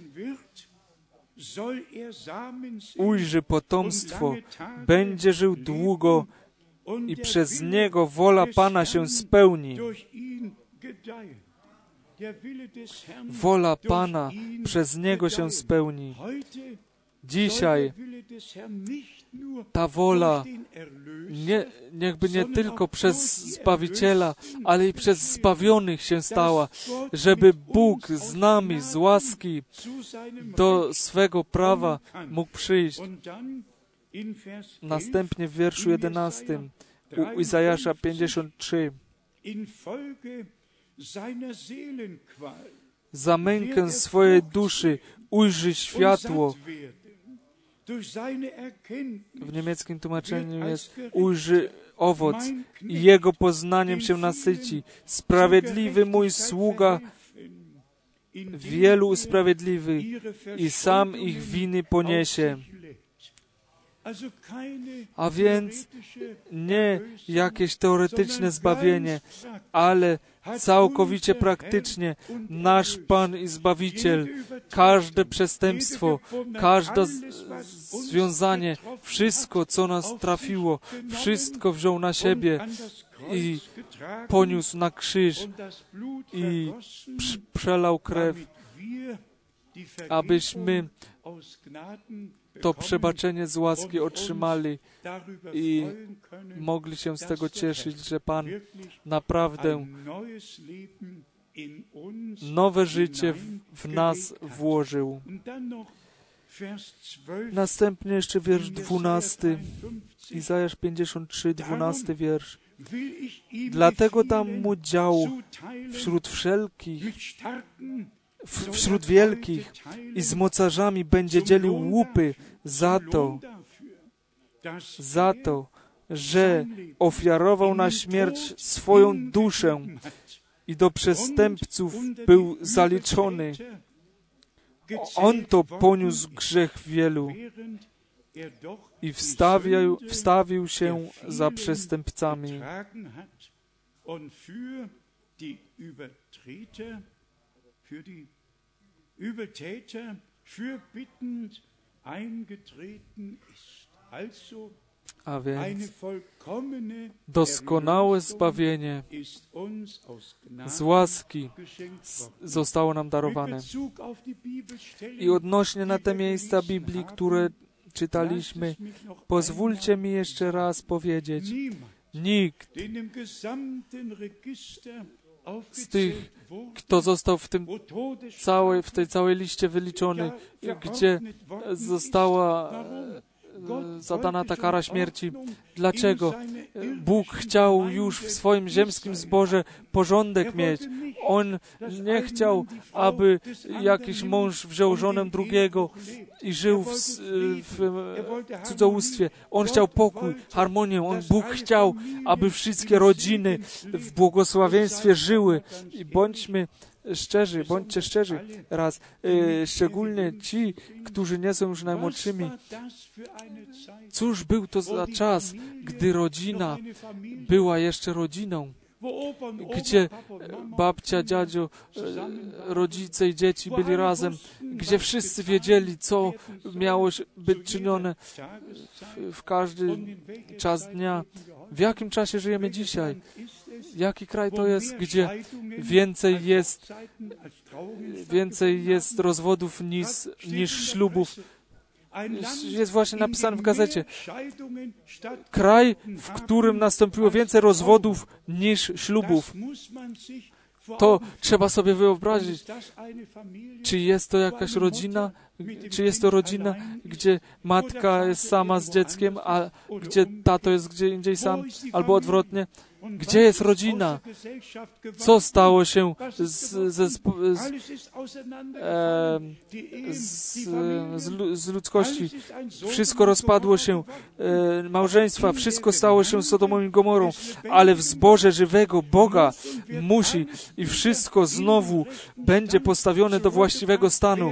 Ujrzy potomstwo, będzie żył długo i przez niego wola Pana się spełni. Wola Pana przez niego się spełni. Dzisiaj ta wola niechby nie tylko przez Zbawiciela, ale i przez zbawionych się stała, żeby Bóg z nami, z łaski do swego prawa mógł przyjść. Następnie w wierszu 11 u Izajasza 53. Za mękę swojej duszy ujrzy światło. W niemieckim tłumaczeniu jest ujrzy owoc i jego poznaniem się nasyci. Sprawiedliwy mój sługa, wielu usprawiedliwy i sam ich winy poniesie. A więc nie jakieś teoretyczne zbawienie, ale całkowicie praktycznie nasz Pan i Zbawiciel, każde przestępstwo, każde związanie, wszystko, co nas trafiło, wszystko wziął na siebie i poniósł na krzyż i przelał krew, abyśmy to przebaczenie z łaski otrzymali i mogli się z tego cieszyć, że Pan naprawdę nowe życie w nas włożył. Następnie jeszcze wiersz 12, Izajasz 53, 12 wiersz. Dlatego dam mu dział wśród wielkich i z mocarzami będzie dzielił łupy za to, że ofiarował na śmierć swoją duszę i do przestępców był zaliczony. On to poniósł grzech wielu i wstawił się za przestępcami. Für die Übeltäter fürbittend eingetreten ist. Also a więc doskonałe zbawienie z łaski zostało nam darowane. I odnośnie na te miejsca Biblii, które czytaliśmy, pozwólcie mi jeszcze raz powiedzieć, nikt z tych, kto został w tej całej liście wyliczony, gdzie została zadana ta kara śmierci. Dlaczego? Bóg chciał już w swoim ziemskim zborze porządek mieć. On nie chciał, aby jakiś mąż wziął żonę drugiego i żył w cudzołóstwie. On chciał pokój, harmonię. Bóg chciał, aby wszystkie rodziny w błogosławieństwie żyły. I bądźcie szczerzy raz, szczególnie ci, którzy nie są już najmłodszymi. Cóż był to za czas, gdy rodzina była jeszcze rodziną, gdzie babcia, dziadzio, rodzice i dzieci byli razem, gdzie wszyscy wiedzieli, co miało być czynione w każdy czas dnia. W jakim czasie żyjemy dzisiaj? Jaki kraj to jest, gdzie więcej jest więcej jest rozwodów niż ślubów. Jest właśnie napisane w gazecie. Kraj, w którym nastąpiło więcej rozwodów niż ślubów. To trzeba sobie wyobrazić. Czy jest to jakaś rodzina? Czy jest to rodzina, gdzie matka jest sama z dzieckiem, a gdzie tato jest gdzie indziej sam? Albo odwrotnie. Gdzie jest rodzina? Co stało się z ludzkości? Wszystko rozpadło się, małżeństwa, wszystko stało się Sodomą i Gomorą, ale w zborze żywego Boga musi i wszystko znowu będzie postawione do właściwego stanu.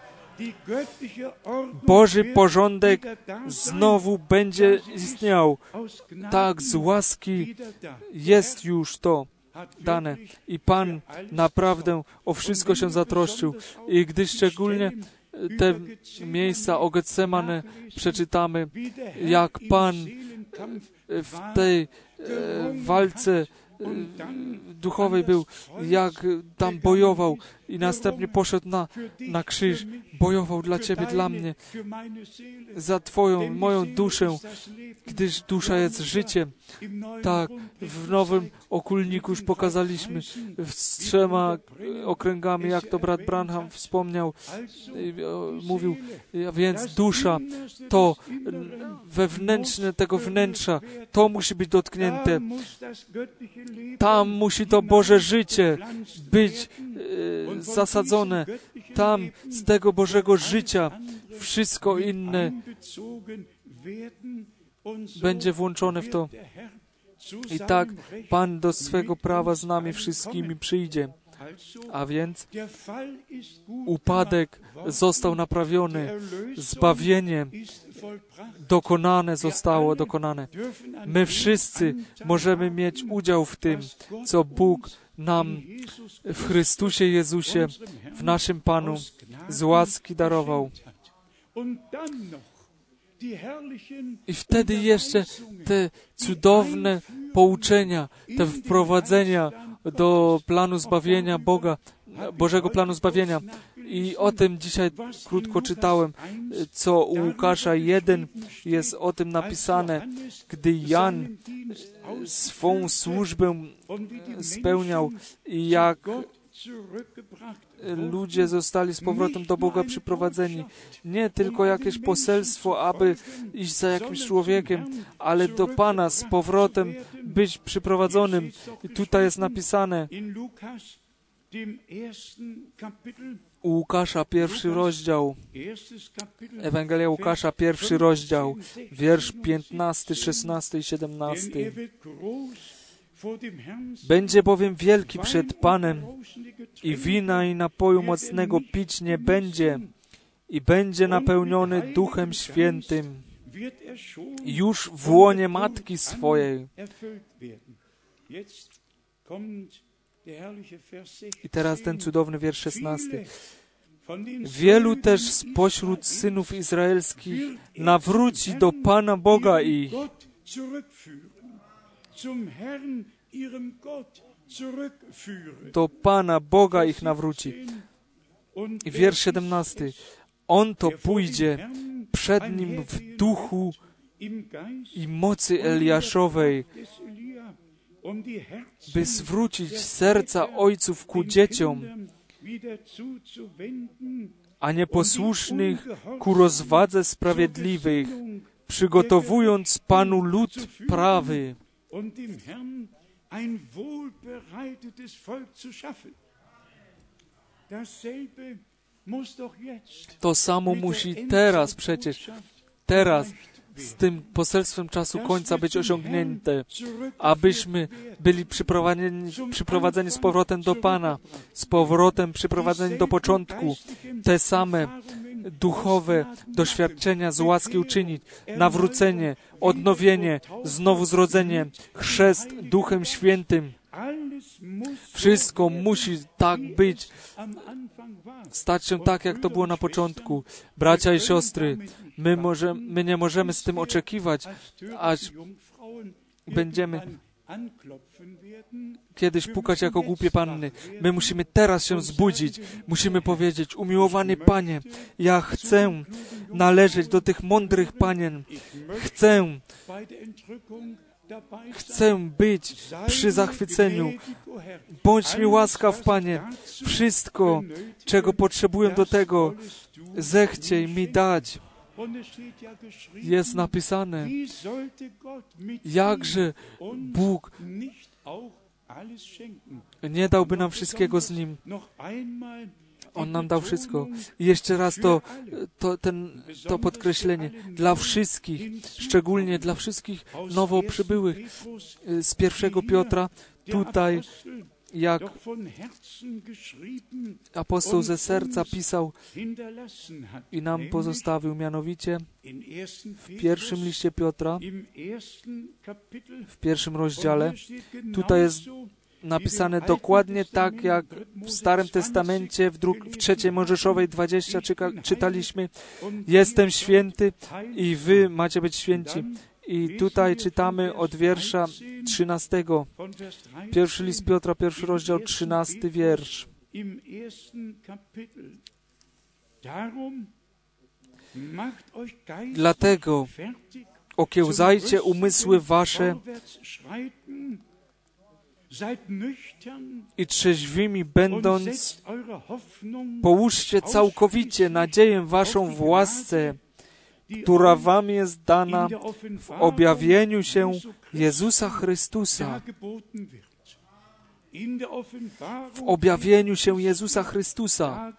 Boży porządek znowu będzie istniał. Tak, z łaski jest już to dane. I Pan naprawdę o wszystko się zatroszczył. I gdy szczególnie te miejsca o Getsemane przeczytamy, jak Pan w tej walce duchowej był, jak tam bojował i następnie poszedł na krzyż, bojował dla Ciebie, dla mnie, za moją duszę, gdyż dusza jest życiem. Tak, w Nowym Okulniku już pokazaliśmy z 3 okręgami, jak to brat Branham wspomniał, mówił, a więc dusza, to wewnętrzne tego wnętrza, to musi być dotknięte. Tam musi to Boże życie być zasadzone. Tam z tego Bożego życia wszystko inne będzie włączone w to. I tak Pan do swego prawa z nami wszystkimi przyjdzie. A więc upadek został naprawiony, zbawienie zostało dokonane. My wszyscy możemy mieć udział w tym, co Bóg nam w Chrystusie Jezusie, w naszym Panu, z łaski darował. I wtedy jeszcze te cudowne pouczenia, te wprowadzenia do planu zbawienia Bożego planu zbawienia. I o tym dzisiaj krótko czytałem, co u Łukasza 1 jest o tym napisane, gdy Jan swą służbę spełniał i jak ludzie zostali z powrotem do Boga przyprowadzeni. Nie tylko jakieś poselstwo, aby iść za jakimś człowiekiem, ale do Pana z powrotem być przyprowadzonym. I tutaj jest napisane u Łukasza 1 rozdział, Ewangelia Łukasza 1 rozdział, wiersz 15, 16 i 17. Będzie bowiem wielki przed Panem i wina i napoju mocnego pić nie będzie i będzie napełniony Duchem Świętym już w łonie matki swojej. I teraz ten cudowny wiersz 16. Wielu też spośród synów izraelskich nawróci do Pana Boga ich. Do Pana Boga ich nawróci. I wiersz 17. On to pójdzie przed Nim w duchu i mocy Eliaszowej, by zwrócić serca ojców ku dzieciom, a nieposłusznych ku rozwadze sprawiedliwych, przygotowując Panu lud prawy. To samo musi teraz przecież, z tym poselstwem czasu końca być osiągnięte, abyśmy byli przyprowadzeni z powrotem do Pana, z powrotem przyprowadzeni do początku, te same duchowe doświadczenia z łaski uczynić, nawrócenie, odnowienie, znowu-zrodzenie, chrzest Duchem Świętym. Wszystko musi tak być, stać się tak, jak to było na początku. Bracia i siostry, my nie możemy z tym oczekiwać, aż będziemy kiedyś pukać jako głupie panny. My musimy teraz się zbudzić. Musimy powiedzieć: umiłowany Panie, ja chcę należeć do tych mądrych panien. Chcę być przy zachwyceniu. Bądź mi łaskaw, Panie. Wszystko, czego potrzebuję do tego, zechciej mi dać. Jest napisane, jakże Bóg nie dałby nam wszystkiego z Nim. On nam dał wszystko. I jeszcze raz to podkreślenie. Dla wszystkich, szczególnie dla wszystkich nowo przybyłych. Z 1 Piotra tutaj, jak apostoł ze serca pisał i nam pozostawił, mianowicie w pierwszym liście Piotra, w 1 rozdziale, tutaj jest napisane dokładnie tak, jak w Starym Testamencie, w 3 Mojżeszowej 20 czytaliśmy: jestem święty i wy macie być święci. I tutaj czytamy od wiersza 13. Pierwszy list Piotra, 1 rozdział, 13 wiersz. Dlatego okiełzajcie umysły wasze i trzeźwymi będąc, połóżcie całkowicie nadzieję waszą w łasce, która wam jest dana w objawieniu się Jezusa Chrystusa. W objawieniu się Jezusa Chrystusa.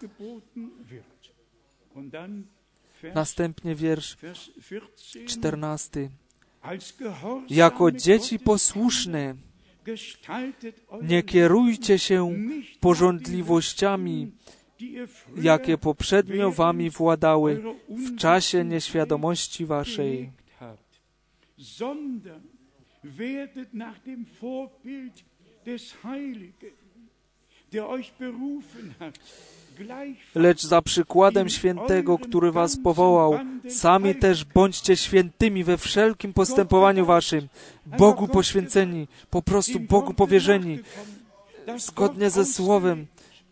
Następnie wiersz 14. Jako dzieci posłuszne, nie kierujcie się pożądliwościami, jakie poprzednio wami władały w czasie nieświadomości waszej. Lecz za przykładem świętego, który was powołał, sami też bądźcie świętymi we wszelkim postępowaniu waszym, Bogu poświęceni, po prostu Bogu powierzeni, zgodnie ze Słowem,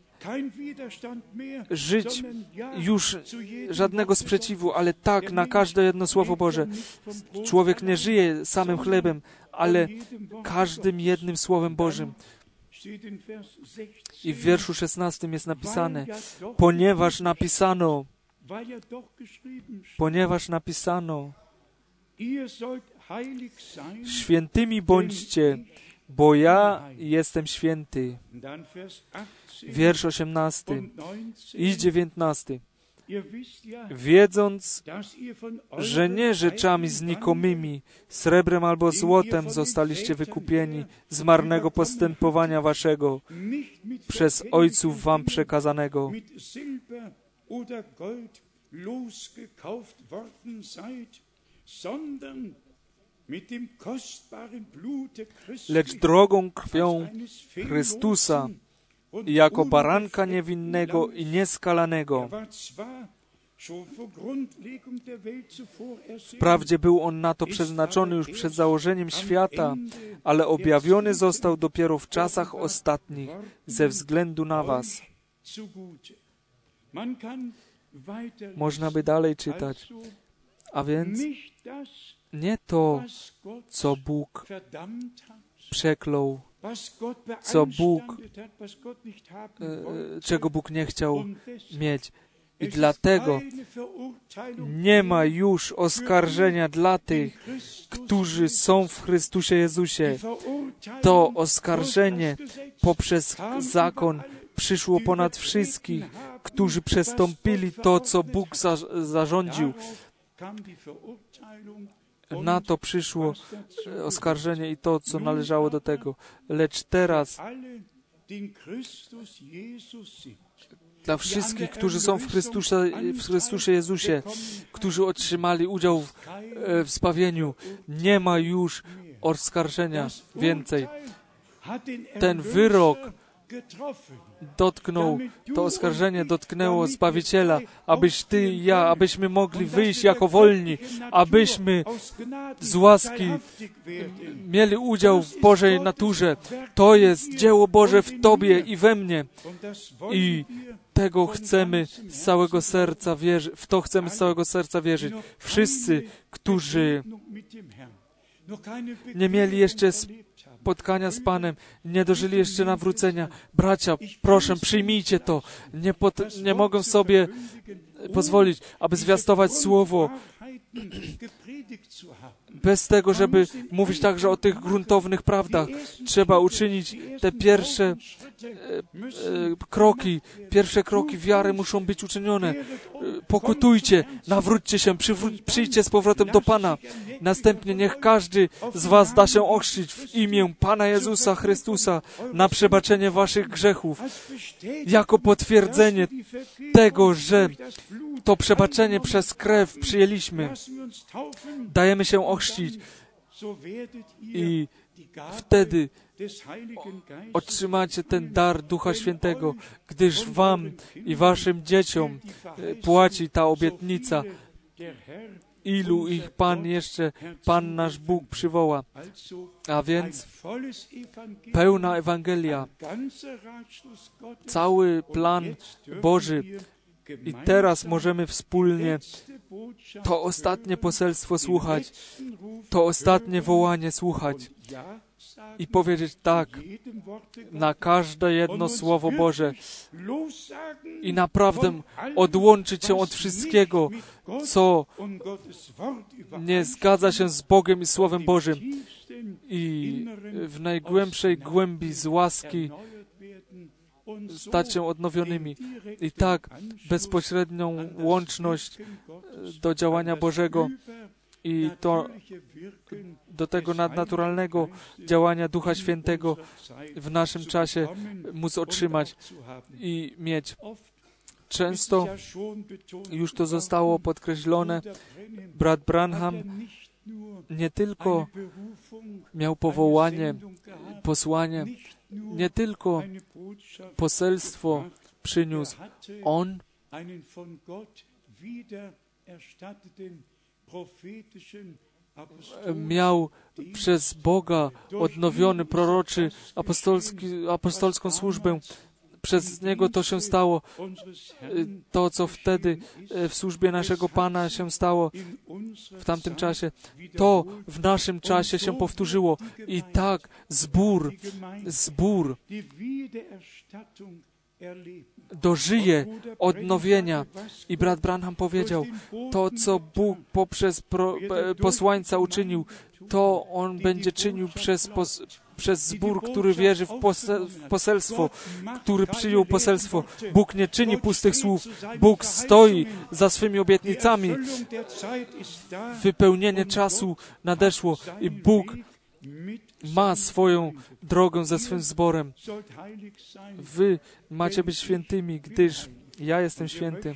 żyć już żadnego sprzeciwu, ale tak na każde jedno Słowo Boże. Człowiek nie żyje samym chlebem, ale każdym jednym Słowem Bożym. I w wierszu 16 jest napisane, ponieważ napisano, świętymi bądźcie, bo ja jestem święty. Wiersz 18 i 19. Wiedząc, że nie rzeczami znikomymi, srebrem albo złotem zostaliście wykupieni z marnego postępowania waszego, przez ojców wam przekazanego, lecz drogą krwią Chrystusa, jako baranka niewinnego i nieskalanego. Wprawdzie był on na to przeznaczony już przed założeniem świata, ale objawiony został dopiero w czasach ostatnich ze względu na was. Można by dalej czytać. A więc nie to, co Bóg przeklął, czego Bóg nie chciał mieć. I dlatego nie ma już oskarżenia dla tych, którzy są w Chrystusie Jezusie. To oskarżenie poprzez zakon przyszło ponad wszystkich, którzy przestąpili to, co Bóg zarządził. Na to przyszło oskarżenie i to, co należało do tego. Lecz teraz dla wszystkich, którzy są w Chrystusie Jezusie, którzy otrzymali udział w zbawieniu, nie ma już oskarżenia więcej. Ten wyrok dotknął, to oskarżenie dotknęło Zbawiciela, abyś Ty i ja, abyśmy mogli wyjść jako wolni, abyśmy z łaski mieli udział w Bożej naturze. To jest dzieło Boże w Tobie i we mnie. I tego chcemy z całego serca wierzyć, w to chcemy z całego serca wierzyć. Wszyscy, którzy nie mieli jeszcze spotkania z Panem, nie dożyli jeszcze nawrócenia. Bracia, proszę, przyjmijcie to. Nie mogę sobie pozwolić, aby zwiastować Słowo bez tego, żeby mówić także o tych gruntownych prawdach. Trzeba uczynić te pierwsze kroki. Pierwsze kroki wiary muszą być uczynione. Pokutujcie, nawróćcie się, przyjdźcie z powrotem do Pana. Następnie niech każdy z was da się ochrzcić w imię Pana Jezusa Chrystusa na przebaczenie waszych grzechów. Jako potwierdzenie tego, że to przebaczenie przez krew przyjęliśmy. Dajemy się ochrzcić i wtedy otrzymacie ten dar Ducha Świętego, gdyż wam i waszym dzieciom płaci ta obietnica. Ilu ich Pan nasz Bóg przywoła. A więc pełna Ewangelia, cały plan Boży. I teraz możemy wspólnie to ostatnie poselstwo słuchać, to ostatnie wołanie słuchać i powiedzieć tak na każde jedno Słowo Boże i naprawdę odłączyć się od wszystkiego, co nie zgadza się z Bogiem i Słowem Bożym i w najgłębszej głębi z łaski stać się odnowionymi. I tak bezpośrednią łączność do działania Bożego i to do tego nadnaturalnego działania Ducha Świętego w naszym czasie móc otrzymać i mieć. Często już to zostało podkreślone. Brat Branham nie tylko miał powołanie, posłanie, nie tylko poselstwo przyniósł. On miał przez Boga odnowiony proroczy apostolską służbę. Przez Niego to się stało. To, co wtedy w służbie naszego Pana się stało w tamtym czasie, to w naszym czasie się powtórzyło. I tak zbór dożyje odnowienia. I brat Branham powiedział, to, co Bóg poprzez posłańca uczynił, to On będzie czynił przez zbór, który wierzy w poselstwo, który przyjął poselstwo. Bóg nie czyni pustych słów. Bóg stoi za swymi obietnicami. Wypełnienie czasu nadeszło i Bóg ma swoją drogę ze swym zborem. Wy macie być świętymi, gdyż ja jestem święty.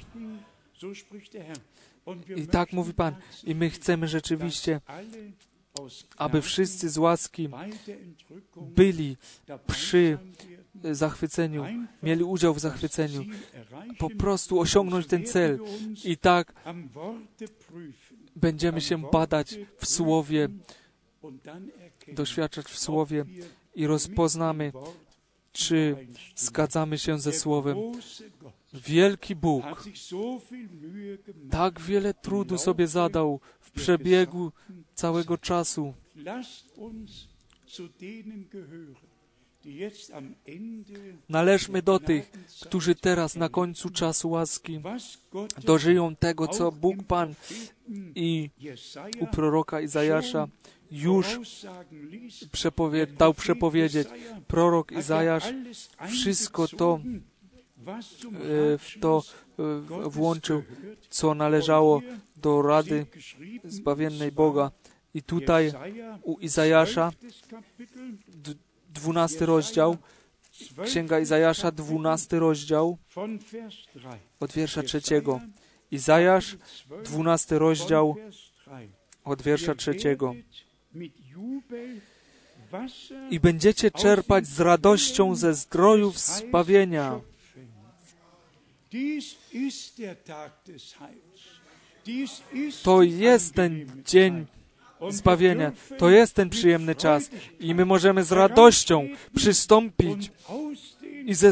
I tak mówi Pan. I my chcemy rzeczywiście, aby wszyscy z łaski byli przy zachwyceniu, mieli udział w zachwyceniu. Po prostu osiągnąć ten cel. I tak będziemy się badać w Słowie, doświadczać w Słowie i rozpoznamy, czy zgadzamy się ze Słowem. Wielki Bóg tak wiele trudu sobie zadał w przebiegu całego czasu. Należmy do tych, którzy teraz na końcu czasu łaski dożyją tego, co Bóg Pan i u proroka Izajasza już dał przepowiedzieć. Prorok Izajasz wszystko to włączył, co należało do rady zbawiennej Boga. I tutaj u Izajasza 12 rozdział, Księga Izajasza, 12 rozdział, od wiersza 3. Izajasz, 12 rozdział, od wiersza 3. i będziecie czerpać z radością ze zdrojów zbawienia. To jest ten dzień zbawienia, to jest ten przyjemny czas i my możemy z radością przystąpić i ze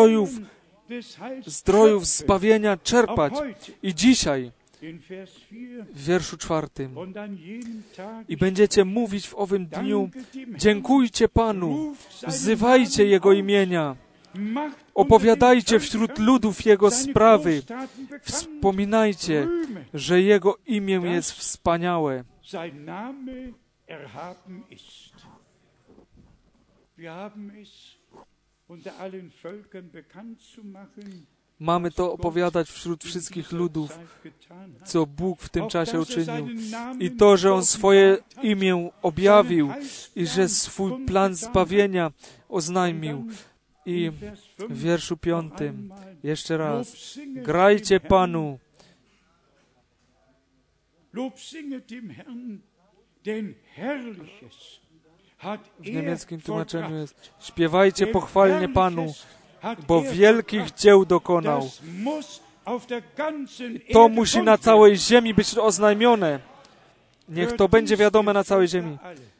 zdrojów zbawienia czerpać. I dzisiaj w wierszu 4 i będziecie mówić w owym dniu: dziękujcie Panu, wzywajcie Jego imienia, opowiadajcie wśród ludów Jego sprawy, wspominajcie, że Jego imię jest wspaniałe. Mamy to opowiadać wśród wszystkich ludów, co Bóg w tym czasie uczynił. I to, że On swoje imię objawił i że swój plan zbawienia oznajmił. I w wierszu 5 jeszcze raz: grajcie Panu. W niemieckim tłumaczeniu jest: śpiewajcie pochwalnie Panu, bo wielkich dzieł dokonał. To musi na całej ziemi być oznajmione. Niech to będzie wiadome na całej ziemi.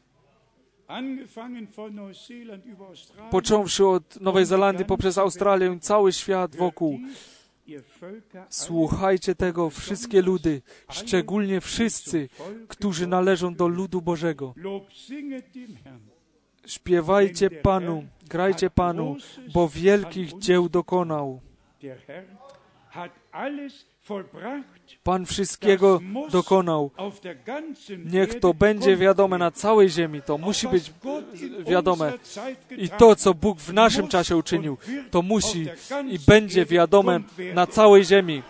Począwszy od Nowej Zelandii, poprzez Australię, cały świat wokół. Słuchajcie tego, wszystkie ludy, szczególnie wszyscy, którzy należą do ludu Bożego. Śpiewajcie Panu, grajcie Panu, bo wielkich dzieł dokonał. Pan wszystkiego dokonał. Niech to będzie wiadome na całej ziemi. To musi być wiadome. I to, co Bóg w naszym czasie uczynił, to musi i będzie wiadome na całej ziemi.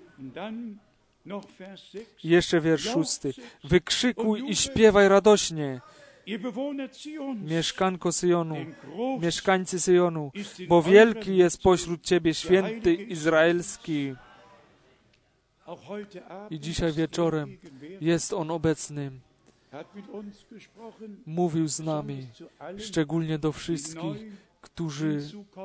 I jeszcze wiersz 6. Wykrzykuj i śpiewaj radośnie, mieszkanko Syjonu, mieszkańcy Syjonu, bo wielki jest pośród Ciebie święty izraelski. I dzisiaj wieczorem jest On obecny. Mówił z nami, szczególnie do wszystkich, którzy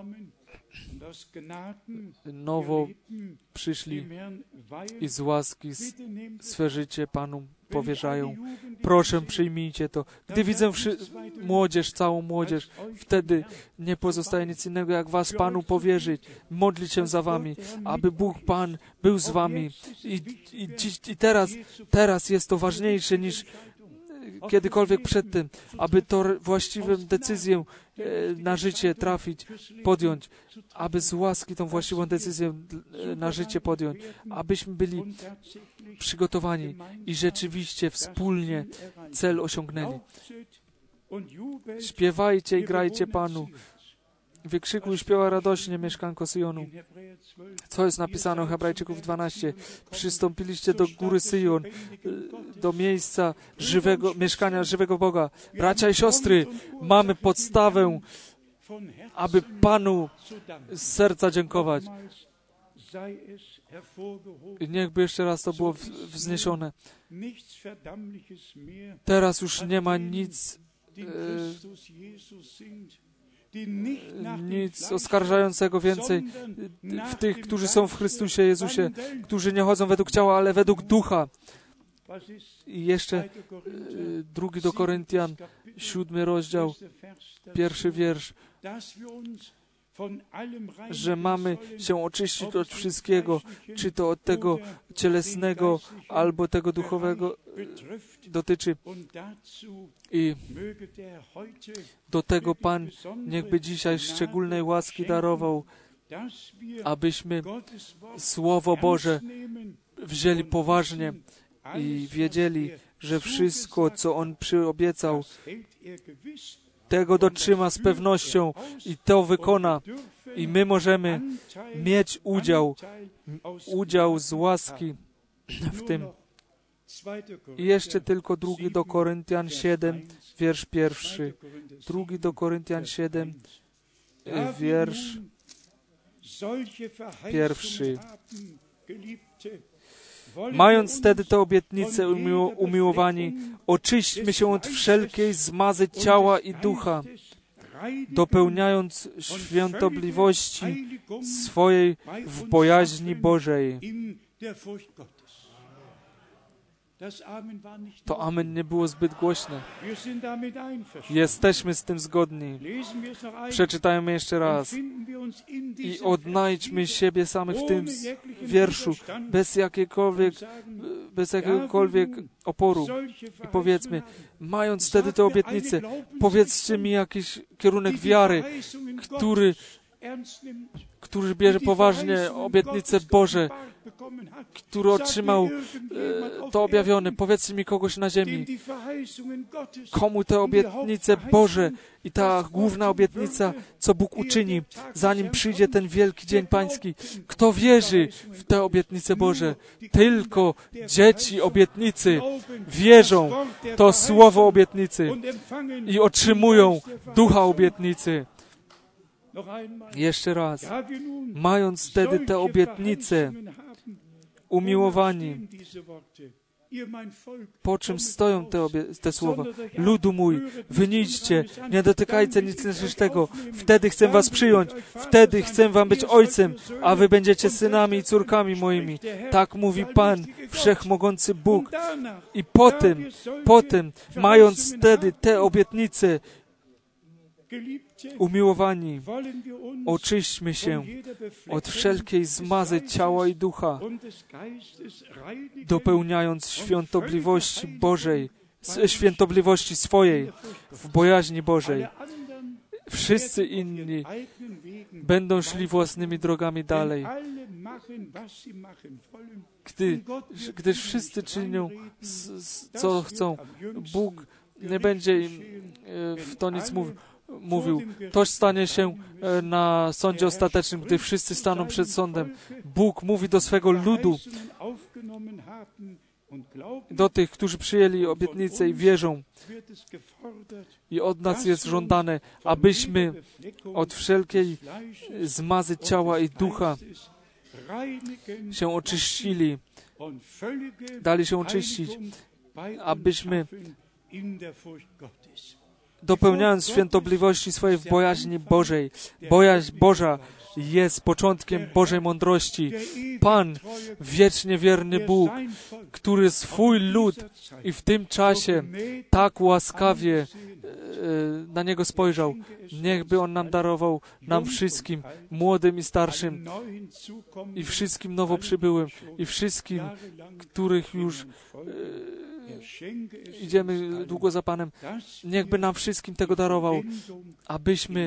nowo przyszli i z łaski swe życie Panu powierzają. Proszę, przyjmijcie to. Gdy widzę młodzież, całą młodzież, wtedy nie pozostaje nic innego, jak was Panu powierzyć, modlić się za wami, aby Bóg Pan był z wami. I teraz jest to ważniejsze niż kiedykolwiek przedtem, aby to właściwą decyzję na życie podjąć, aby z łaski tą właściwą decyzję na życie podjąć, abyśmy byli przygotowani i rzeczywiście wspólnie cel osiągnęli. Śpiewajcie i grajcie Panu. Wykrzykuj, śpiewa radośnie, mieszkanko Syjonu. Co jest napisane w Hebrajczyków 12? Przystąpiliście do góry Syjon, do miejsca mieszkania żywego Boga. Bracia i siostry, mamy podstawę, aby Panu z serca dziękować. I niechby jeszcze raz to było wzniesione. Teraz już nie ma nic oskarżającego więcej w tych, którzy są w Chrystusie Jezusie, którzy nie chodzą według ciała, ale według ducha. I jeszcze 2 do Koryntian, 7 rozdział, 1 wiersz, że mamy się oczyścić od wszystkiego, czy to od tego cielesnego, albo tego duchowego dotyczy. I do tego Pan niechby dzisiaj szczególnej łaski darował, abyśmy Słowo Boże wzięli poważnie i wiedzieli, że wszystko, co On przyobiecał, tego dotrzyma z pewnością i to wykona. I my możemy mieć udział z łaski w tym. I jeszcze tylko 2 do Koryntian 7, wiersz 1. 2 do Koryntian 7, wiersz 1. Mając wtedy te obietnice, umiłowani, oczyśćmy się od wszelkiej zmazy ciała i ducha, dopełniając świątobliwości swojej w bojaźni Bożej. To amen nie było zbyt głośne. Jesteśmy z tym zgodni. Przeczytajmy jeszcze raz. I odnajdźmy siebie samych w tym wierszu, bez jakiegokolwiek oporu. I powiedzmy, mając wtedy te obietnice, powiedzcie mi jakiś kierunek wiary, który bierze poważnie obietnice Boże, który otrzymał to objawione. Powiedzcie mi kogoś na ziemi, komu te obietnice Boże i ta główna obietnica, co Bóg uczyni, zanim przyjdzie ten wielki dzień pański. Kto wierzy w te obietnice Boże? Tylko dzieci obietnicy wierzą to słowo obietnicy i otrzymują ducha obietnicy. Jeszcze raz, mając wtedy te obietnice, umiłowani, po czym stoją te słowa? Ludu mój, wynijdźcie, nie dotykajcie nic nieczystego, wtedy chcę was przyjąć, wtedy chcę wam być ojcem, a wy będziecie synami i córkami moimi. Tak mówi Pan, Wszechmogący Bóg. I potem, mając wtedy te obietnice, umiłowani, oczyśćmy się od wszelkiej zmazy ciała i ducha, dopełniając świątobliwości Bożej, świętobliwości swojej w bojaźni Bożej. Wszyscy inni będą szli własnymi drogami dalej, gdyż wszyscy czynią, co chcą. Bóg nie będzie im w to nic mówił. To stanie się na sądzie ostatecznym, gdy wszyscy staną przed sądem. Bóg mówi do swego ludu, do tych, którzy przyjęli obietnicę i wierzą. I od nas jest żądane, abyśmy od wszelkiej zmazy ciała i ducha się oczyścili, dali się oczyścić, abyśmy dopełniając świętobliwości swojej w bojaźni Bożej. Bojaźń Boża jest początkiem Bożej mądrości. Pan, wiecznie wierny Bóg, który swój lud i w tym czasie tak łaskawie na Niego spojrzał. Niechby On nam darował, nam wszystkim, młodym i starszym, i wszystkim nowo przybyłym, i wszystkim, których już idziemy długo za Panem. Niechby nam wszystkim tego darował, abyśmy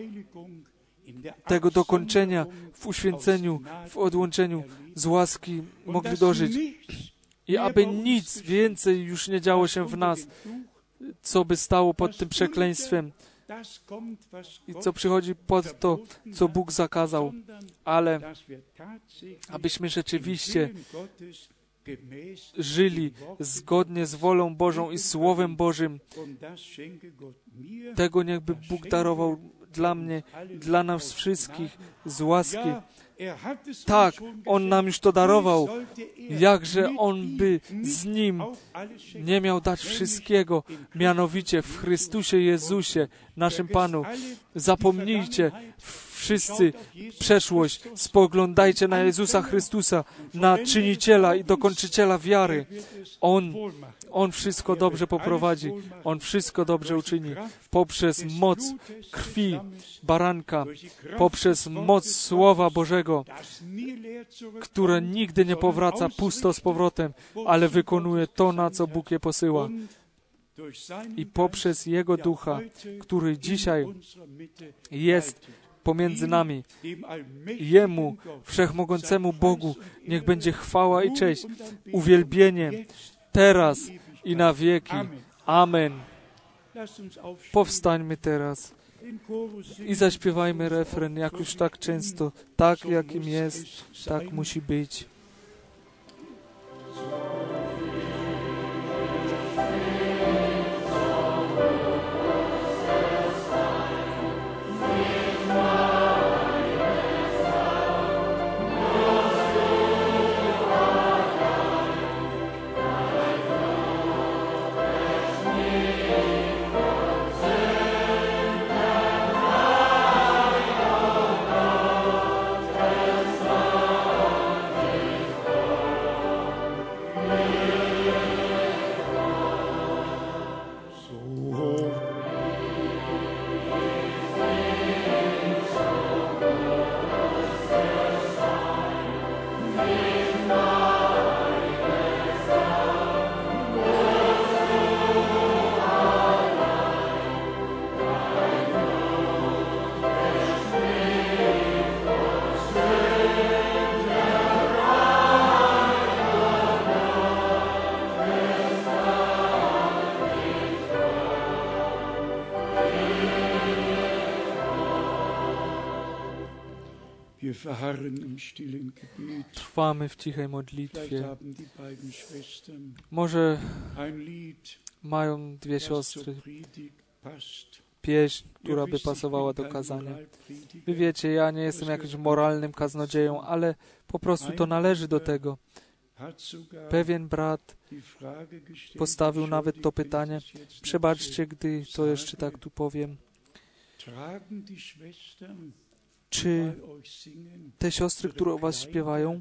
tego dokończenia w uświęceniu, w odłączeniu z łaski mogli dożyć. I aby nic więcej już nie działo się w nas, co by stało pod tym przekleństwem i co przychodzi pod to, co Bóg zakazał, ale abyśmy rzeczywiście żyli zgodnie z wolą Bożą i Słowem Bożym. Tego niechby Bóg darował dla mnie, dla nas wszystkich z łaski. Tak, On nam już to darował. Jakże On by z Nim nie miał dać wszystkiego, mianowicie w Chrystusie Jezusie, naszym Panu. Zapomnijcie wszyscy przeszłość. Spoglądajcie na Jezusa Chrystusa, na czyniciela i dokończyciela wiary. On wszystko dobrze poprowadzi. On wszystko dobrze uczyni. Poprzez moc krwi baranka, poprzez moc Słowa Bożego, które nigdy nie powraca pusto z powrotem, ale wykonuje to, na co Bóg je posyła. I poprzez Jego Ducha, który dzisiaj jest pomiędzy nami. Jemu, Wszechmogącemu Bogu, niech będzie chwała i cześć, uwielbienie, teraz i na wieki. Amen. Powstańmy teraz i zaśpiewajmy refren, jak już tak często, tak jakim jest, tak musi być. Trwamy w cichej modlitwie. Może mają dwie siostry pieśń, która by pasowała do kazania. Wy wiecie, ja nie jestem jakimś moralnym kaznodzieją, ale po prostu to należy do tego. Pewien brat postawił nawet to pytanie. Przebaczcie, gdy to jeszcze tak tu powiem. Czy te siostry, które o was śpiewają,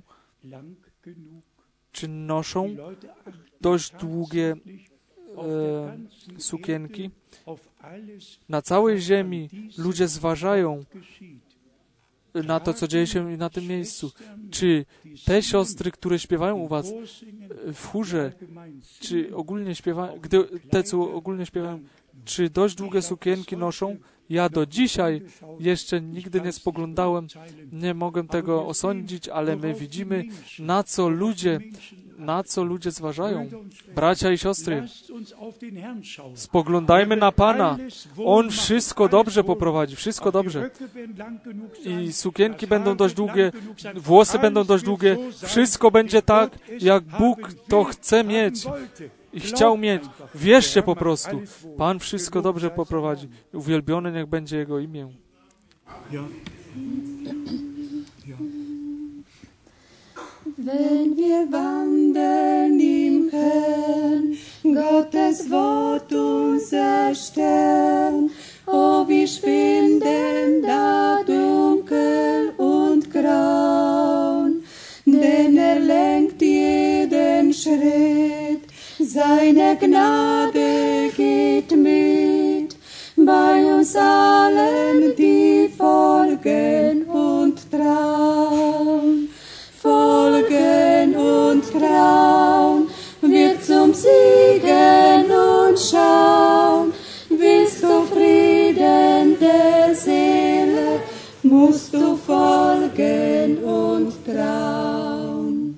czy noszą dość długie sukienki? Na całej ziemi ludzie zważają na to, co dzieje się na tym miejscu. Czy te siostry, które śpiewają u was w chórze, czy ogólnie śpiewają, gdy te, co ogólnie śpiewają, czy dość długie sukienki noszą? Ja do dzisiaj jeszcze nigdy nie spoglądałem, nie mogę tego osądzić, ale my widzimy, na co ludzie zważają. Bracia i siostry, spoglądajmy na Pana. On wszystko dobrze poprowadzi, wszystko dobrze. I sukienki będą dość długie, włosy będą dość długie, wszystko będzie tak, jak Bóg to chce mieć i chciał mieć. Wierzcie po prostu. Pan wszystko dobrze poprowadzi. Uwielbione niech będzie Jego imię. Wenn wir wandeln im Herrn, Gottes Wort unser Stern, oh, wie schwinden da dunkel und graun, denn lenkt jeden Schritt, seine Gnade geht mit, bei uns allen, die folgen und trauen. Folgen und trauen, wird zum Siegen und schauen. Willst du Frieden der Seele, musst du folgen und trauen.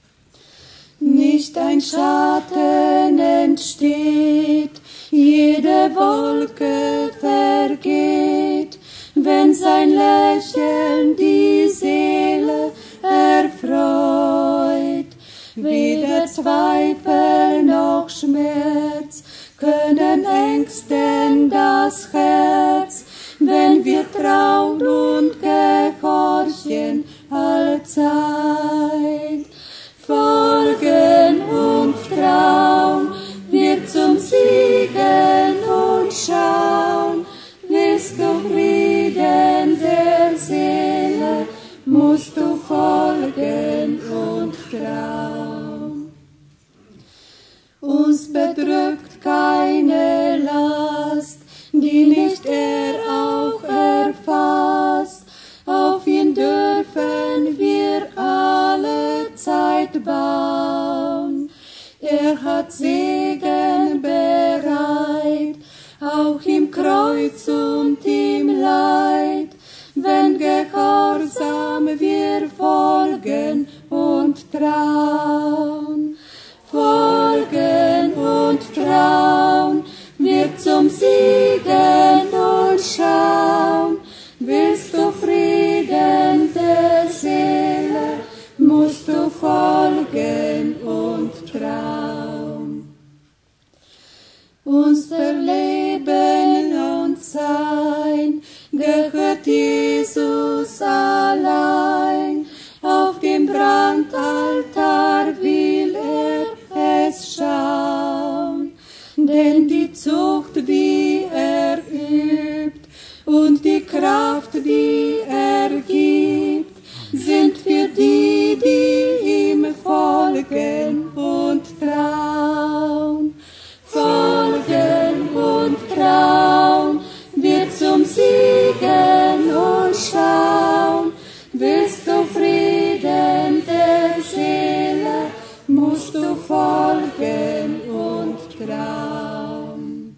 Nicht ein Schatten entsteht, jede Wolke vergeht, wenn sein Lächeln die Seele erfreut. Weder Zweifel noch Schmerz können ängsten das Herz, wenn wir trauen und gehorchen allzeit. Folgen und trauen, wird zum Siegen und schauen. Willst du Frieden der Seele, musst du folgen und trauen. Uns bedrückt keine Last, die nicht er auch erfasst. Auf ihn dürfen wir alle Zeit bauen. Er hat Segen bereit, auch im Kreuz und im Leid. Wenn gehorsam wir folgen und trauen, folgen und trauen, wir zum Siegen und schauen. Willst du Frieden der Seele, musst du folgen und trauen. Unser Leben und Sein gehört Jesus allein. Auf dem Brandaltar will er es schauen. Denn die Zucht, die er übt, und die Kraft, die er gibt, sind für die, die ihm folgen und trauen. Folgen und trauen, wird zum Siegen und schauen. Willst du Frieden der Seele, musst du folgen und trauen.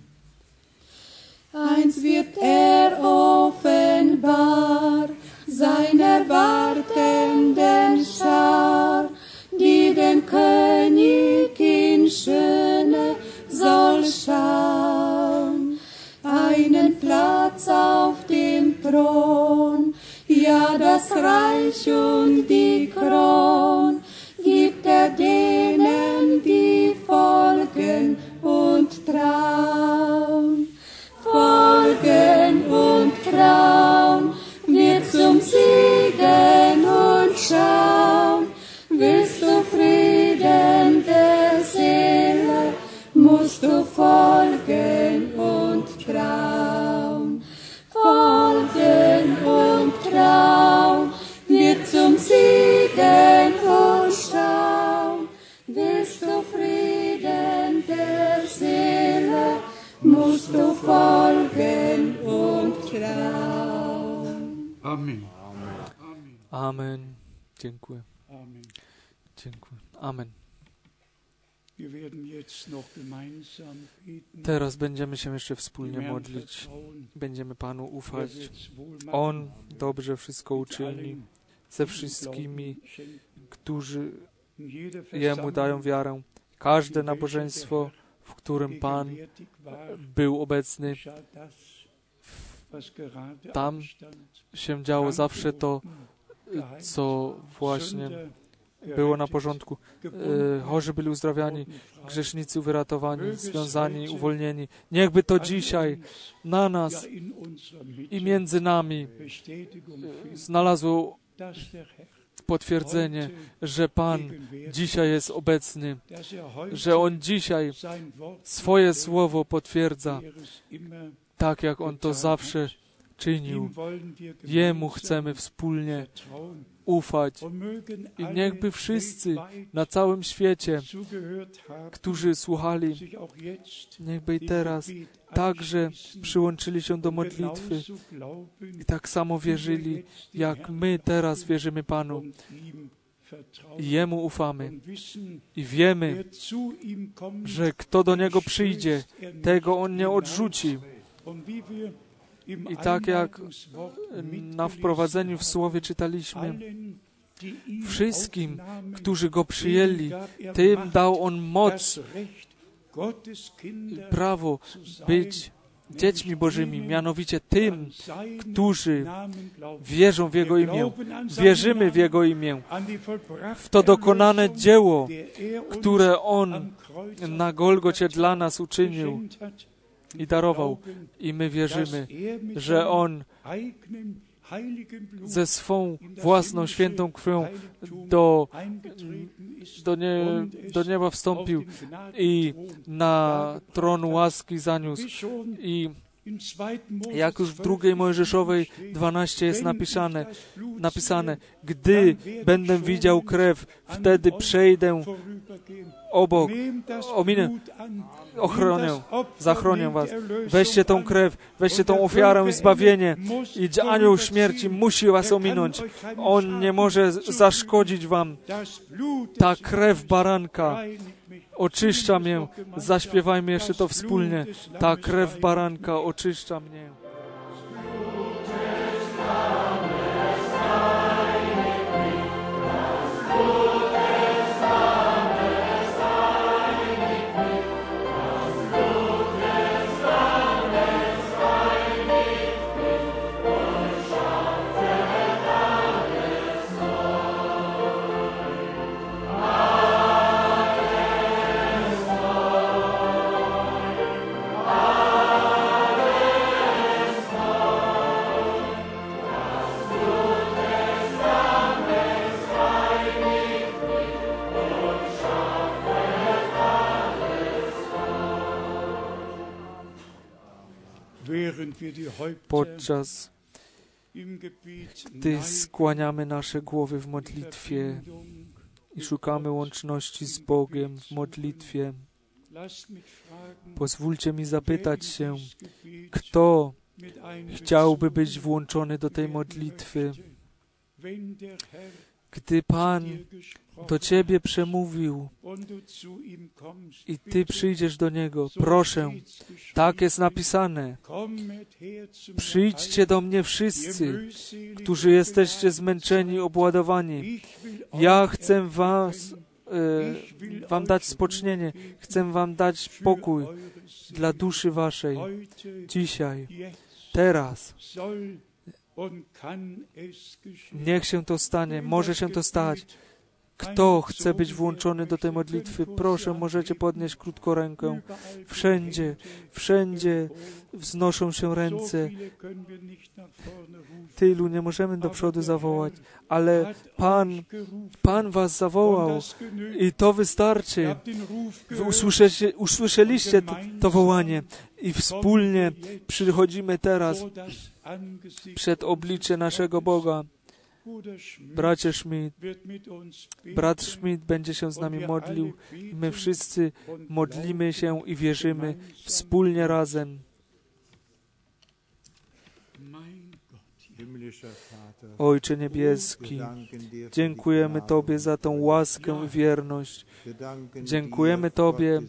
Eins wird er offenbar, seiner wartenden Schar, die den König in Schöne soll schauen. Einen Platz auf dem Thron, ja, das das Reich und die Kron gibt denen, die folgen und trauen. Folgen und trauen, wird zum Siegen und schauen. Willst du Frieden der Seele, musst du folgen und trauen. Folgen und trauen, wird zum Siegen und schauen. Willst du Frieden der Seele, musst du folgen und trauen. Amen. Amen. Dziękuję. Amen. Dziękuję. Amen. Wir werden jetzt noch gemeinsam beten. Teraz będziemy się jeszcze wspólnie modlić. Będziemy Panu ufać. On dobrze wszystko uczyni ze wszystkimi, którzy Jemu dają wiarę. Każde nabożeństwo, w którym Pan był obecny, tam się działo zawsze to, co właśnie było na porządku. Chorzy byli uzdrawiani, grzesznicy wyratowani, związani, uwolnieni. Niechby to dzisiaj na nas i między nami znalazło potwierdzenie, że Pan dzisiaj jest obecny, że On dzisiaj swoje słowo potwierdza, tak jak On to zawsze czynił. Jemu chcemy wspólnie ufać. I niechby wszyscy na całym świecie, którzy słuchali, niechby i teraz także przyłączyli się do modlitwy i tak samo wierzyli, jak my teraz wierzymy Panu. I Jemu ufamy. I wiemy, że kto do Niego przyjdzie, tego On nie odrzuci. I tak jak na wprowadzeniu w Słowie czytaliśmy, wszystkim, którzy Go przyjęli, tym dał On moc i prawo być dziećmi Bożymi, mianowicie tym, którzy wierzą w Jego imię. Wierzymy w Jego imię, w to dokonane dzieło, które On na Golgocie dla nas uczynił i darował. I my wierzymy, że On ze swą własną świętą krwią do nieba wstąpił i na tron łaski zaniósł. I jak już w 2 Mojżeszowej 12 jest napisane, gdy będę widział krew, wtedy przejdę obok, zachronię was. Weźcie tą krew, weźcie tą ofiarę i zbawienie i anioł śmierci musi was ominąć. On nie może zaszkodzić wam. Ta krew baranka oczyszcza mnie. Zaśpiewajmy jeszcze to wspólnie. Ta krew baranka oczyszcza mnie. Podczas gdy skłaniamy nasze głowy w modlitwie i szukamy łączności z Bogiem w modlitwie, pozwólcie mi zapytać się, kto chciałby być włączony do tej modlitwy. Gdy Pan do Ciebie przemówił i Ty przyjdziesz do Niego, proszę, tak jest napisane, przyjdźcie do mnie wszyscy, którzy jesteście zmęczeni, obładowani. Ja chcę wam dać spocznienie, chcę wam dać pokój dla duszy waszej. Dzisiaj, teraz Niech się to stanie, może się to stać. Kto chce być włączony do tej modlitwy, proszę, możecie podnieść krótko rękę. Wszędzie, wszędzie wznoszą się ręce. Tylu nie możemy do przodu zawołać, ale Pan was zawołał i to wystarczy. Wy usłyszeliście to wołanie i wspólnie przychodzimy teraz przed oblicze naszego Boga. Brat Schmidt będzie się z nami modlił. My wszyscy modlimy się i wierzymy wspólnie razem. Ojcze Niebieski, dziękujemy Tobie za tą łaskę i wierność. Dziękujemy Tobie,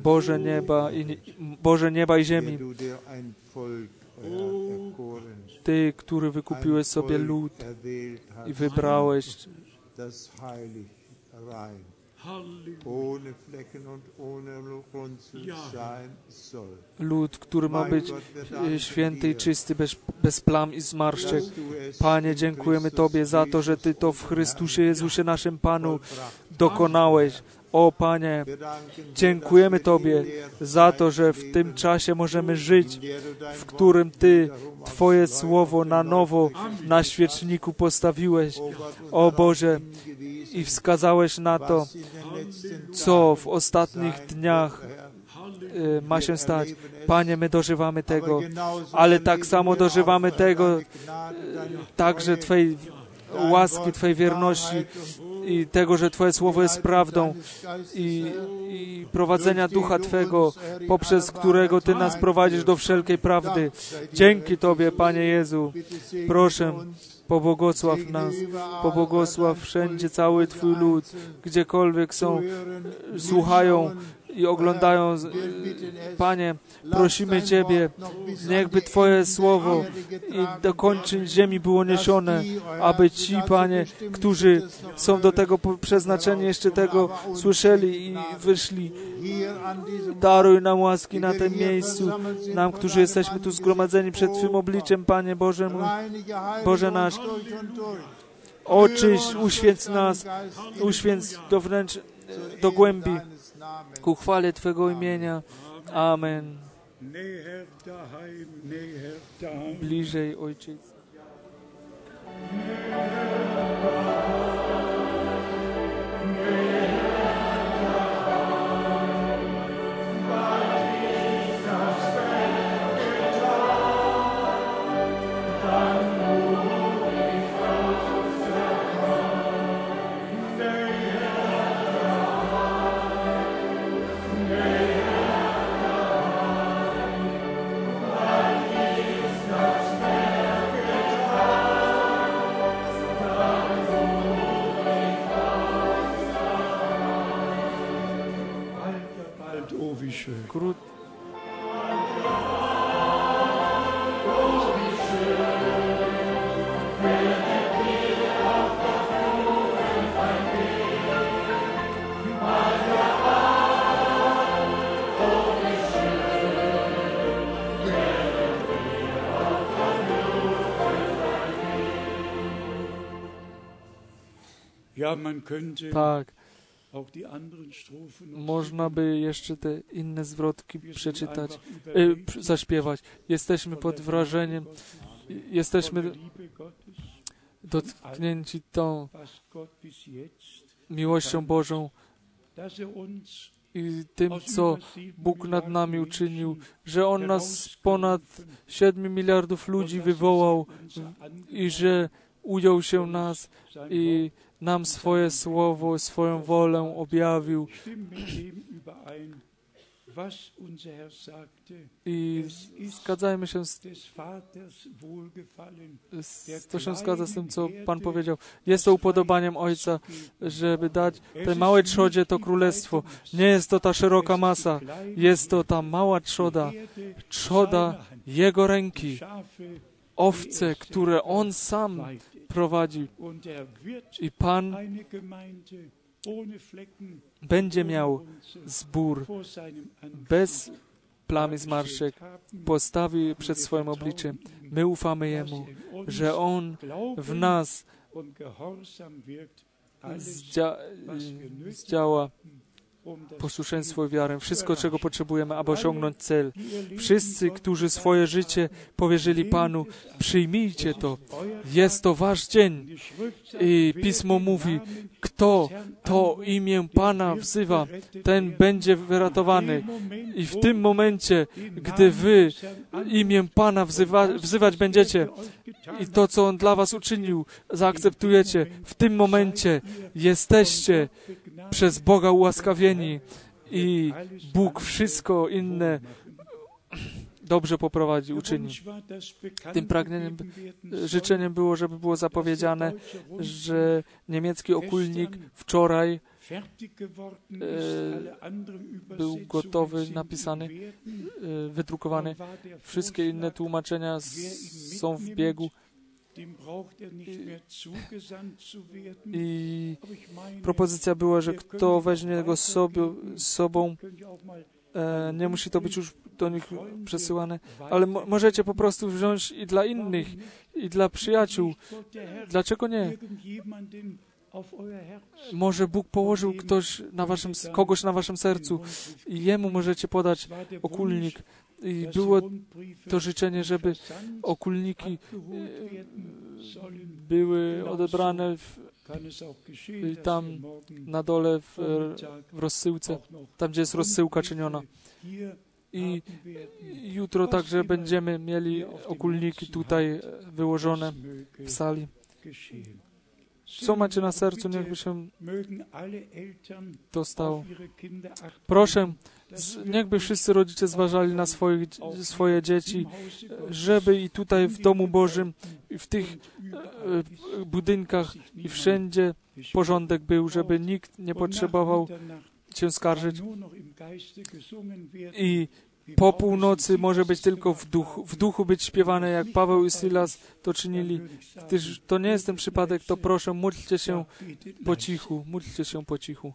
Boże nieba i ziemi. Ty, który wykupiłeś sobie lud i wybrałeś lud, który ma być święty i czysty, bez plam i zmarszczek. Panie, dziękujemy Tobie za to, że Ty to w Chrystusie Jezusie naszym Panu dokonałeś. O Panie, dziękujemy Tobie za to, że w tym czasie możemy żyć, w którym Ty Twoje słowo na nowo na świeczniku postawiłeś. O Boże, i wskazałeś na to, co w ostatnich dniach ma się stać. Panie, my dożywamy tego, ale tak samo dożywamy tego także Twojej łaski, Twojej wierności i tego, że Twoje słowo jest prawdą i prowadzenia Ducha Twego, poprzez którego Ty nas prowadzisz do wszelkiej prawdy. Dzięki Tobie, Panie Jezu. Proszę, pobłogosław nas, pobłogosław wszędzie cały Twój lud, gdziekolwiek są, słuchają i oglądają. Panie, prosimy Ciebie, niechby Twoje słowo i do kończyn ziemi było niesione, aby ci, Panie, którzy są do tego przeznaczeni, jeszcze tego słyszeli i wyszli. Daruj nam łaski na tym miejscu, nam, którzy jesteśmy tu zgromadzeni przed Twym obliczem, Panie Boże mój, Boże nasz. Oczyść, uświęć nas, uświęć do głębi, ku chwale Twego imienia. Amen. Bliżej, Ojciec. Tak. Można by jeszcze te inne zwrotki przeczytać, zaśpiewać. Jesteśmy pod wrażeniem, jesteśmy dotknięci tą miłością Bożą i tym, co Bóg nad nami uczynił, że On nas ponad 7 miliardów ludzi wywołał i że ujął się nas i nam swoje słowo, swoją wolę objawił. I zgadzajmy się to się zgadza z tym, co Pan powiedział. Jest to upodobaniem Ojca, żeby dać tej małej trzodzie to królestwo. Nie jest to ta szeroka masa, jest to ta mała trzoda Jego ręki, owce, które On sam prowadzi. I Pan będzie miał zbór bez plamy zmarszczek, postawi przed swoim obliczem. My ufamy Jemu. że On w nas zdziała posłuszeństwo i wiarę. Wszystko, czego potrzebujemy, aby osiągnąć cel. Wszyscy, którzy swoje życie powierzyli Panu, przyjmijcie to. Jest to wasz dzień. I Pismo mówi, kto to imię Pana wzywa, ten będzie wyratowany. I w tym momencie, gdy wy imię Pana wzywać będziecie i to, co On dla was uczynił, zaakceptujecie, w tym momencie jesteście przez Boga ułaskawieni i Bóg wszystko inne dobrze poprowadzi, uczyni. Tym pragnieniem, życzeniem było, żeby było zapowiedziane, że niemiecki okulnik wczoraj był gotowy, napisany, wydrukowany. Wszystkie inne tłumaczenia są w biegu. I propozycja była, że kto weźmie go z sobą, nie musi to być już do nich przesyłane, ale możecie po prostu wziąć i dla innych, i dla przyjaciół. Dlaczego nie? Może Bóg położył kogoś na waszym sercu i jemu możecie podać okulnik. I było to życzenie, żeby okulniki były odebrane tam na dole w rozsyłce, tam gdzie jest rozsyłka czyniona. I jutro także będziemy mieli okulniki tutaj wyłożone w sali. Co macie na sercu, niechby się to stało. Proszę, niechby wszyscy rodzice zważali na swoje dzieci, żeby i tutaj w domu Bożym, i w tych budynkach i wszędzie porządek był, żeby nikt nie potrzebował się skarżyć. I po północy może być tylko w duchu być śpiewane, jak Paweł i Silas to czynili. Gdyż to nie jest ten przypadek, to proszę, módlcie się po cichu, módlcie się po cichu.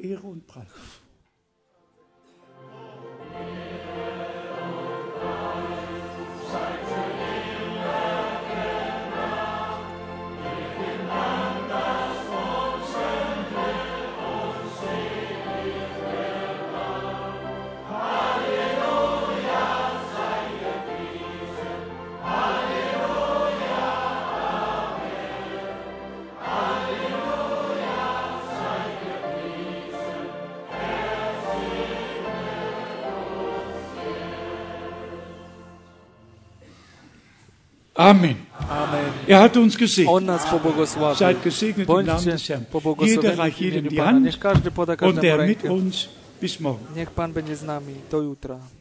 Amen. Amen. Hat uns gesegnet. On nas pobłogosławił. Seid gesegnet im Namen des Herrn. Jeder reicht jedem die Hand Niech każdy poda und każdemu der mit rękę. uns bis morgen. Niech Pan będzie z nami do jutra.